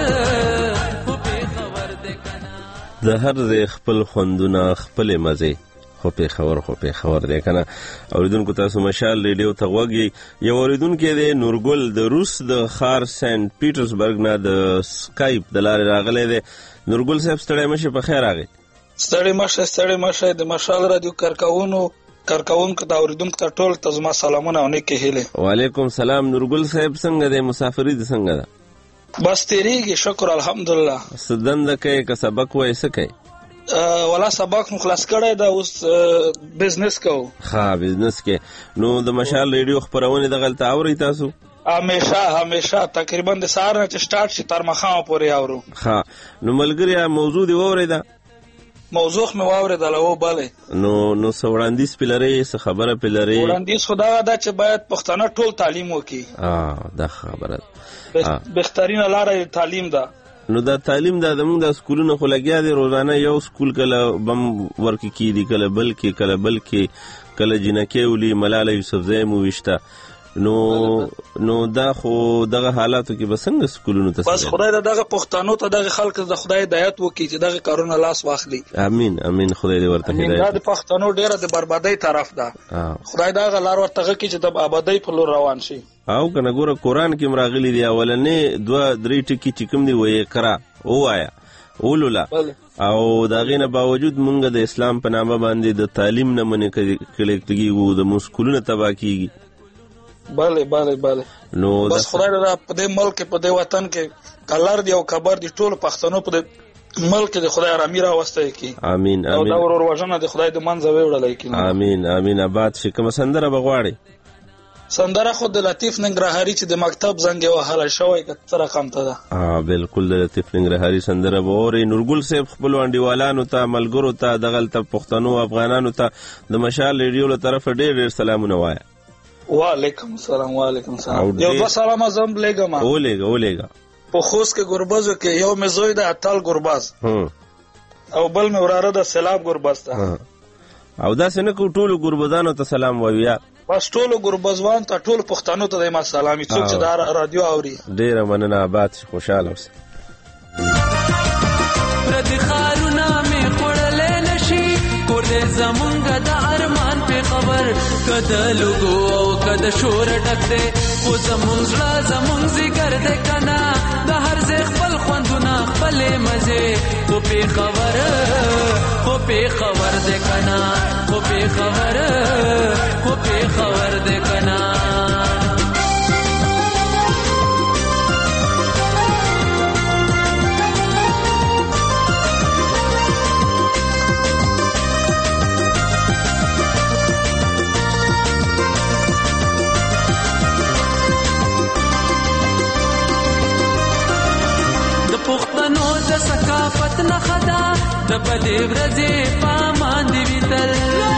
د هر ځای خپل خوندونه خپلې مزې خو پېښور دی کنه. اوریدونکو تاسو مشال ریډیو ته غوږ یې. یو اوریدونکی دی نورګل د روس د ښار سنت پیټرزبرګ نه د سکایپ د لارې راغلی دی. نورګل صاحب ستړی مشه، په خیر راغی. ستړی مشه د مشال رادیو کارکوونکو ته اوریدونکو ته ټول ته زما سلامونه او نیکې هیلې. وعلیکم سلام. نورګل صاحب څنګه دی؟ مسافري دې څنګه ده؟ بس تیریږي، شکر الحمدلله. دنده کوي که سبق وایي څه کوي؟ ولا سبق مو خلاص کړی دا، اوس بزنس کوو. ښه بزنس کې. نو د مشال ریډیو خپرونې دغلته اورئ تاسو؟ همیشه تقریبا د سهار نه چې سٹارټ شي تر ماښامه پورې اورو. ښه نو ملګریا موضوع دې واورېده؟ موضوع مې واورېدله و بله. نو څه وړاندیز پې لرئ؟ څه خبره پې لرئ؟ وړاندیز خو دغه ده چې باید پښتانه ټول تعلیم وکړي. دا خبره ده. بهترینه لاره تعلیم ده. نو دا تعلیم دا زموږ د سکولونو خو لګیا دی، روزانه یو سکول کله بم ورکې کېدي، کله بل کې کله جنکۍ ولي ملاله یوسفزۍ مو ویشته. نو دا خو دغه حالاتو کې به څنګه سکولونو ته بس خدای دغه پښتنو ته دغه خلک د خدای هدایت وکړي چې دغه کارونه لاس واخلي. امین خدای دې ورته هدایت. دا د پښتنو ډیره د بربادۍ طرف ده. خدای دغه لار ورته غوږی چې د آبادۍ په لور روان شي. او کنه ګوره قرآن کې راغلي دي اولنې 2-3 ټکي چې کوم دی وایي اقرا ووایه اولولا، او د هغې نه باوجود مونږ د اسلام په نامه باندې د تعلیم نه منې کېږو، د مونږ سکولونه تباه کېږي. بله نو بس خدای دا په دې ملک په دې وطن کې کلر دی او کبر دی ټول پښتنو په دې ملک د خدای آرامي راوستی کی. امین او دا ورور وژنه د خدای د منځه ویوړلی کی. امین آباد شي. کومه سندره به غواړئ؟ سندره خو د لطیف ننګرهاري چې د مکتب زنګ یې وهلی شوی که څه رقم ته ده. بالکل د لطیف ننګرهاري سندره به واورئ. نورګل صاحب خپلو انډیوالانو ته، ملګرو ته، دغلته پښتنو افغانانو ته د مشال ریډیو له طرفه ډېر سلامونه وایه. وعلیکم السلام. یو 2 سلامه زم لګم. ولېږه. په خوست کې ګربزو کې یو مې زوی د اتل ګرباز او بل مې وراره د سیلاب ګرباز ته. او داسې نه کو ټولو ګربزانو ته سلام وایو؟ بس ټولو ګربزوان ته، ټولو پښتنو ته د ما سلامي، څوک چې دا رادیو اوري. ډېره مننه. آباد شي، خوشحاله اوسئ. پردي ښارونه مې خوړلی نشي، کور دې زمونږ د ارمان پې خبر، که د لوګو او که د شور ډک دی، خو زمونږ زړه زمونږ ځیګر دی که نه، د هر ځای خپل خوندونه خپلې مزې خو پې خبر دی که نه، خو پې خبر دی که نه. پښتنو د ثقافت نښه ده، د بدې ورځې پامان دې وي تل.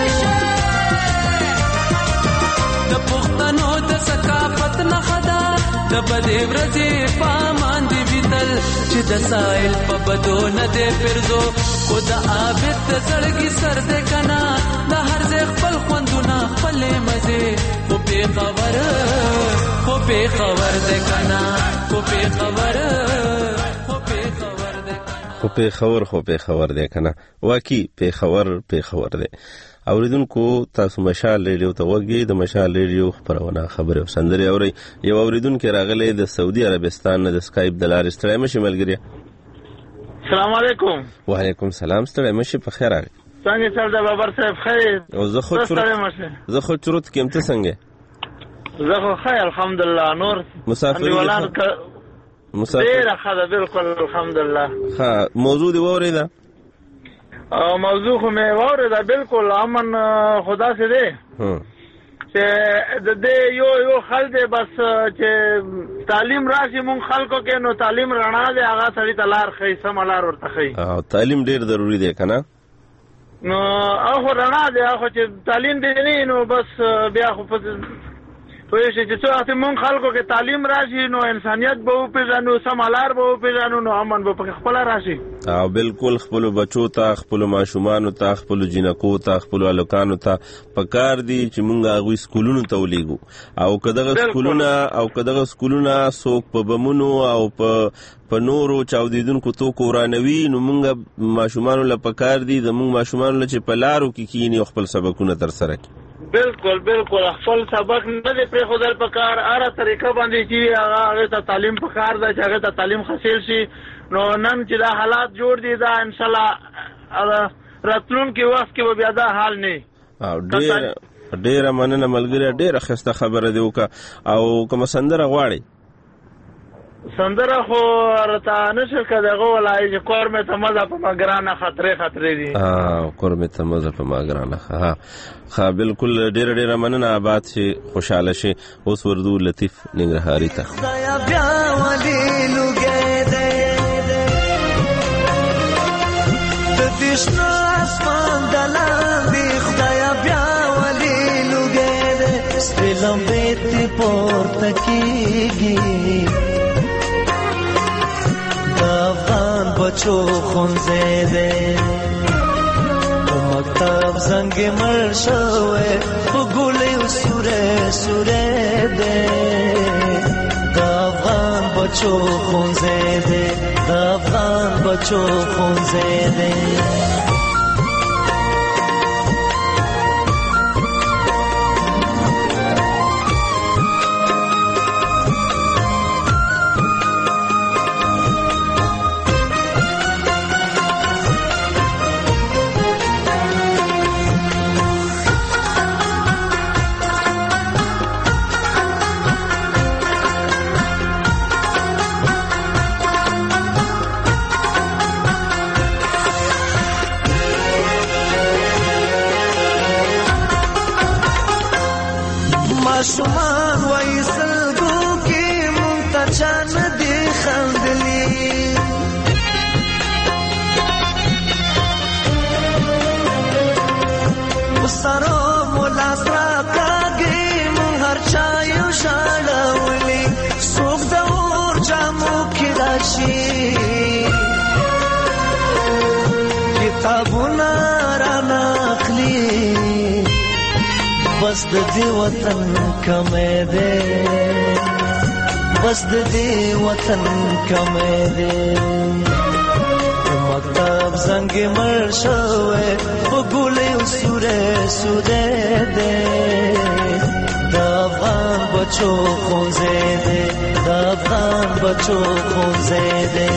د پښتنو د ثقافت نښه ده، د بدې ورځې پامان دې وي تل، چې د سایل په بدو نه دی پرزو، خو د عابد د زړګي سر دی که نه، د هر ځای خپل خوندونه خپلې مزې خو پې خبر دی که نه، خو پې خبر خو پېښور دی که نه، واقعي پېښور دی. اوریدونکو تاسو مشال ریډیو ته وګورئ. د مشال ریډیو خبرونه خبرې او سندرې اورئ. یو اوریدونکو راغلی د سعودي عربستان د اسکایپ د لارې. ستړی مشي ملګری. السلام علیکم. وعلیکم السلام. ستړی مشي په خیر راغلی. څنګه چل دا بابر صاحب خیر؟ او زه خو چروت کېم ته څنګه؟ زه خو خیر الحمدلله. نور مسافر ډیره ښه ده بالکل الحمدلله. ها موضوع دی واورېده؟ موضوع خو مې واورېده بالکل. امن خدا سي دی چې د دې یو خل دی بس چې تعلیم راشي مونږ خلکو کې نو تعلیم رڼا دی هغه سړي ته لار ښیي سمه لار ورته ښیي. تعلیم ډېر ضروري دی که نه؟ نو هغه رڼا دی هغه چې تعلیم دی نه نو بس بیا خو پوه شي چې څو وخت مونږ خلکو کې تعلیم راشي نو انسانیت به وپېژنو سمه لار به وپېژنو نو امن به پکې خپله راشي. او بالکل خپلو بچو ته خپلو ماشومانو ته خپلو جینکو ته خپلو هلکانو ته پکار دي چې مونږ هغوی سکولونو ته ولیږو. او که دغه سکولونه څوک په بمونو او په نورو چاودیدونکو توکو ورانوي نو مونږ ماشومانو له پکار دي زمونږ ماشومانو له چې په لارو کې کښېني او خپل سبقونه ترسره کړي. بالکل خپل سبق نه دی پرېښودل پکار. هره طریقه باندې چې هغې ته تعلیم پکار ده چې هغې ته تعلیم حاصل شي. نو نن چې دا حالات جوړ دي دا انشاءالله راتلونکي وخت کې به بیا دا حال نه. ډېره مننه ملګری. ډېره ښایسته خبره دې وکړه. او کومه سندره غواړئ؟ سندره خو راته نشي که دغه وایي چې کور مې ته مزه په ما ګرانه خطرې دي. کور مې ته مزه په ما ګرانه. ها بالکل ډېره مننه. آباد شي خوشحاله شي. اوس وردو لطیف ننګرهاري ته. بیا ولې لوګې دی د دې شنه اسمان د لاندې خدایه بیا ولې لوګې دی سپې لمبې ترې پورته کېږي افغان بچو خونځې دی په مکتب زنګ مړ شوی په ګولیو سوری دی د افغان بچو خونځې دی د افغان بچو خونځې دی. ماشومان وایي سلګو کې مونږ ته چا نه دي خندلي په سرو مو لاس راکاږي مونږ هر چا یو ژړولي څوک د اور جامو کې راشي کتابونه رانه اخلي بس د دې وطن کمې دی بس د دې وطن کمې دی مکتب زنګ مړ شوی په ګولیو سوری دی د افغان بچو خونځې دی د افغان بچو خونځې دی.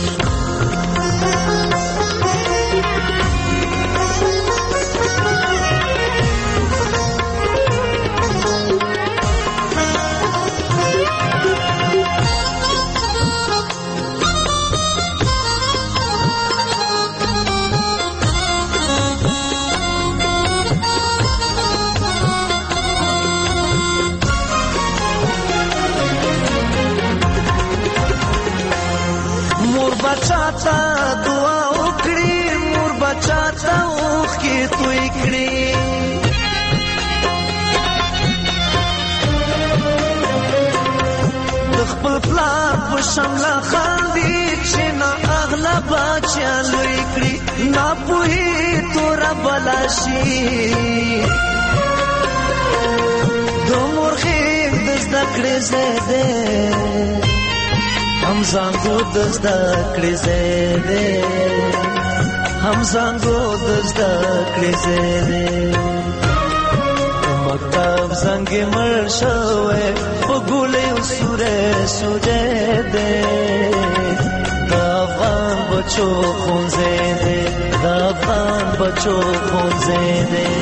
بچا تا دعا وکړي مور بچا تا اوښکې توی کړي د خپل پلار په شمله خاندي چې نه اغله بچیا لوی کړي ناپوهي توره بلا شي د مور غېږ د زده کړې ځای دی هم زانګو د زده کړې ځای دی هم زنګو د زده کړې زیری مکتب زنګ مړ شوی په ګولې سورې سورې دې د افغان بچو خونځې دې د افغان بچو خونځې دې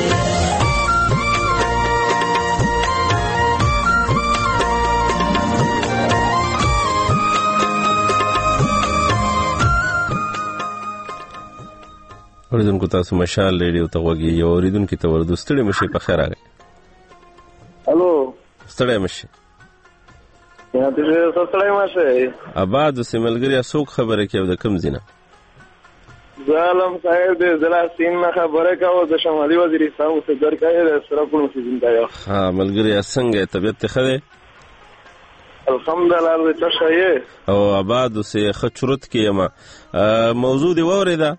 اوریدونکو تاسو مشال ریډیو ته وګورئ یو اوریدونکو ته ورته ستړي مشي په خیر راغی الو ستړي مشي یا دې ستړي مشه آباد سیملګری څوک خبره کوي د کم زینه ظالم صاحب دې زلا سین خبره کوي د شمالي وزیرستان صدر کوي د سرپور مسجد ته ها ملګری څنګه طبيعت خده الحمدلله دې شایې او آباد سه خچرت کیما موضوع دی وریدا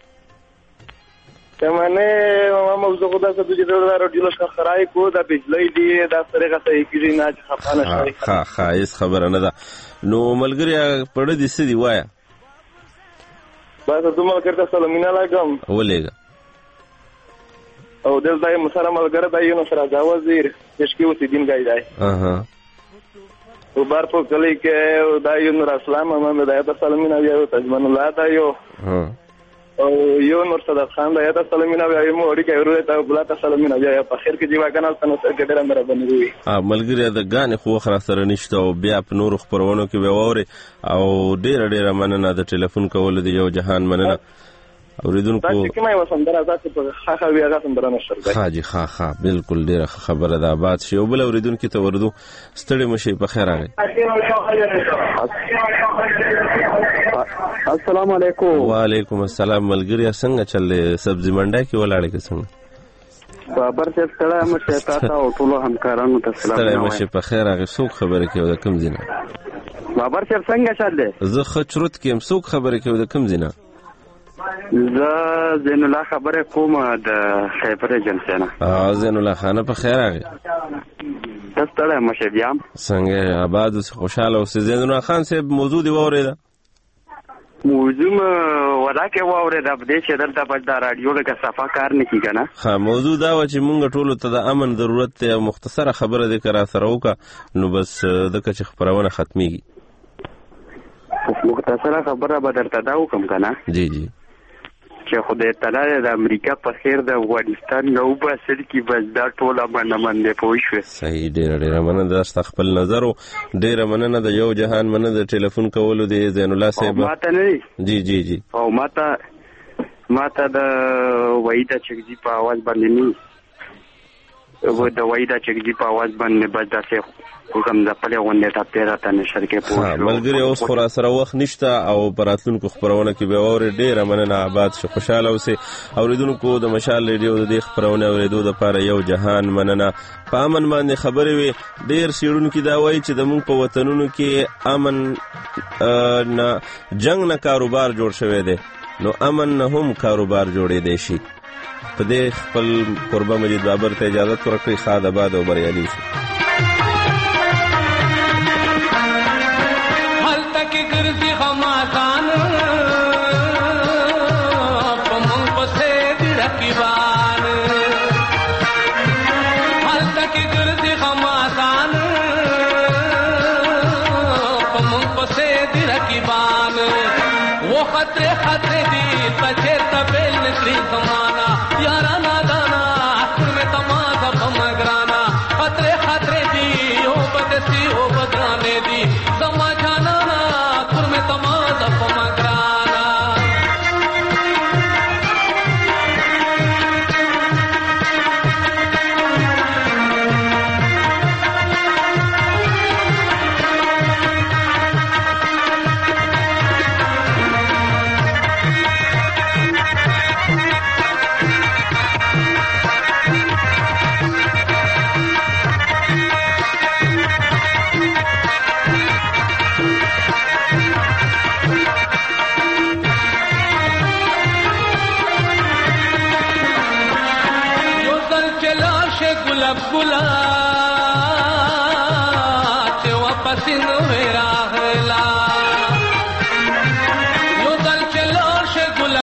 کمنه موضوع خدا څه چې د راډیو لښکر خړای کو د بجلی دی د طریقه ته کیږي نه چې خپانه شي ها هیڅ خبره نه ده نو ملګری پړه دي سدي وایا بس ته ملګری سلامونه لګم ولېګا او دلته مسره ملګری د یو سره دا وزیر چې وسی دین گای دی او بار په کلی کې د یو نور اسلام محمد دایته سلامونه یو تجمن الله دا یو او یو نور صدق خان دایته سلامونه یو موري کې ورته ته بلاته سلامونه یو په خیر کې جیوا کنه تاسو سره ګډه مر باندې وي ملګری د غانې خو خره سره نشته او بیا په نور خبرونو کې ووري او ډېر مننه د ټلیفون کول دی یو جهان مننه اوریدونکو تاسو کومه وسندره تاسو په خاخه ویغه سندره نشر دی حاجی خاخه بالکل ډیره خبره ده آباد شي او بل اوریدونکو ته وردو ستړي مشي په خیر راغی السلام علیکم وعلیکم السلام ملګری څنګه چلې سبزی منډه کې ولاړې کې څنګه بابر صاحب سلام مشه تاسو او ټول همکارانو ته سلام ستړي مشي په خیر راغی څوک خبره کوي د کوم زینه بابر صاحب څنګه چلې زه خچرت کې څوک خبره کوي د کوم زینه زه زین الله خبره کوم د خیبر ایجنسی نه زین الله خان په خیر راغی تاسو ته مشه بیا څنګه آباد خوشاله اوسې زین الله خان صاحب موضوع دی وریدا موضوع ولاکه واورې د دې چې دلته په رادیو کې صفه کار نه کیږي نه ها موضوع دا و چې مونږ ټول ته د امن ضرورت ته مختصره خبره دې کرا سره وکا نو بس دغه چې خبرونه ختميږي مختصره خبره به درته دا وکم کنه جی جی چې خدای تعالی د امریکا په خیر د افغانستان نو بسل کی بس دا ټول امن نه پوښوي صحیح ډېر مننه د خپل نظر او ډېر مننه د یو جهان مننه د ټلیفون کولو دی زین الله صاحب ماته نه جی جی جی او ماته د وایدا چګجی په आवाज باندې نه و د وایدا چګجی په आवाज باندې بس داسې کوم د خپل غونډه ته پیراته نشر کې پوښتنه ملګری اوس خورا سره وخت نشته او براتلونکو خبرونه کې به اوري ډیره مننه آباد شو خوشاله اوسه اوریدونکو د مشال ریډیو د خبرونه اوریدو د لپاره یو جهان مننه پامن باندې خبرې وي ډیر سیړونکو دا وایي چې د مونږ په وطنونو کې امن نه جنگ نه کاروبار جوړ شوی دی نو امن نه هم کاروبار جوړې دی شي په دې خپل قربه مجید بابر ته اجازه ورکړي خاد آباد او بریالي شي गिरती खमाकान पमंग पसे दिरकीबान हाल तक गिरती खमाकान पमंग पसे दिरकीबान वो खतरे दी तचे तबेल निकली समाना यारा नादाना में तमाशा पमगराना खतरे दी हो बदसी हो बदराने दी समाजाना तमाशा पमगराना गुलाब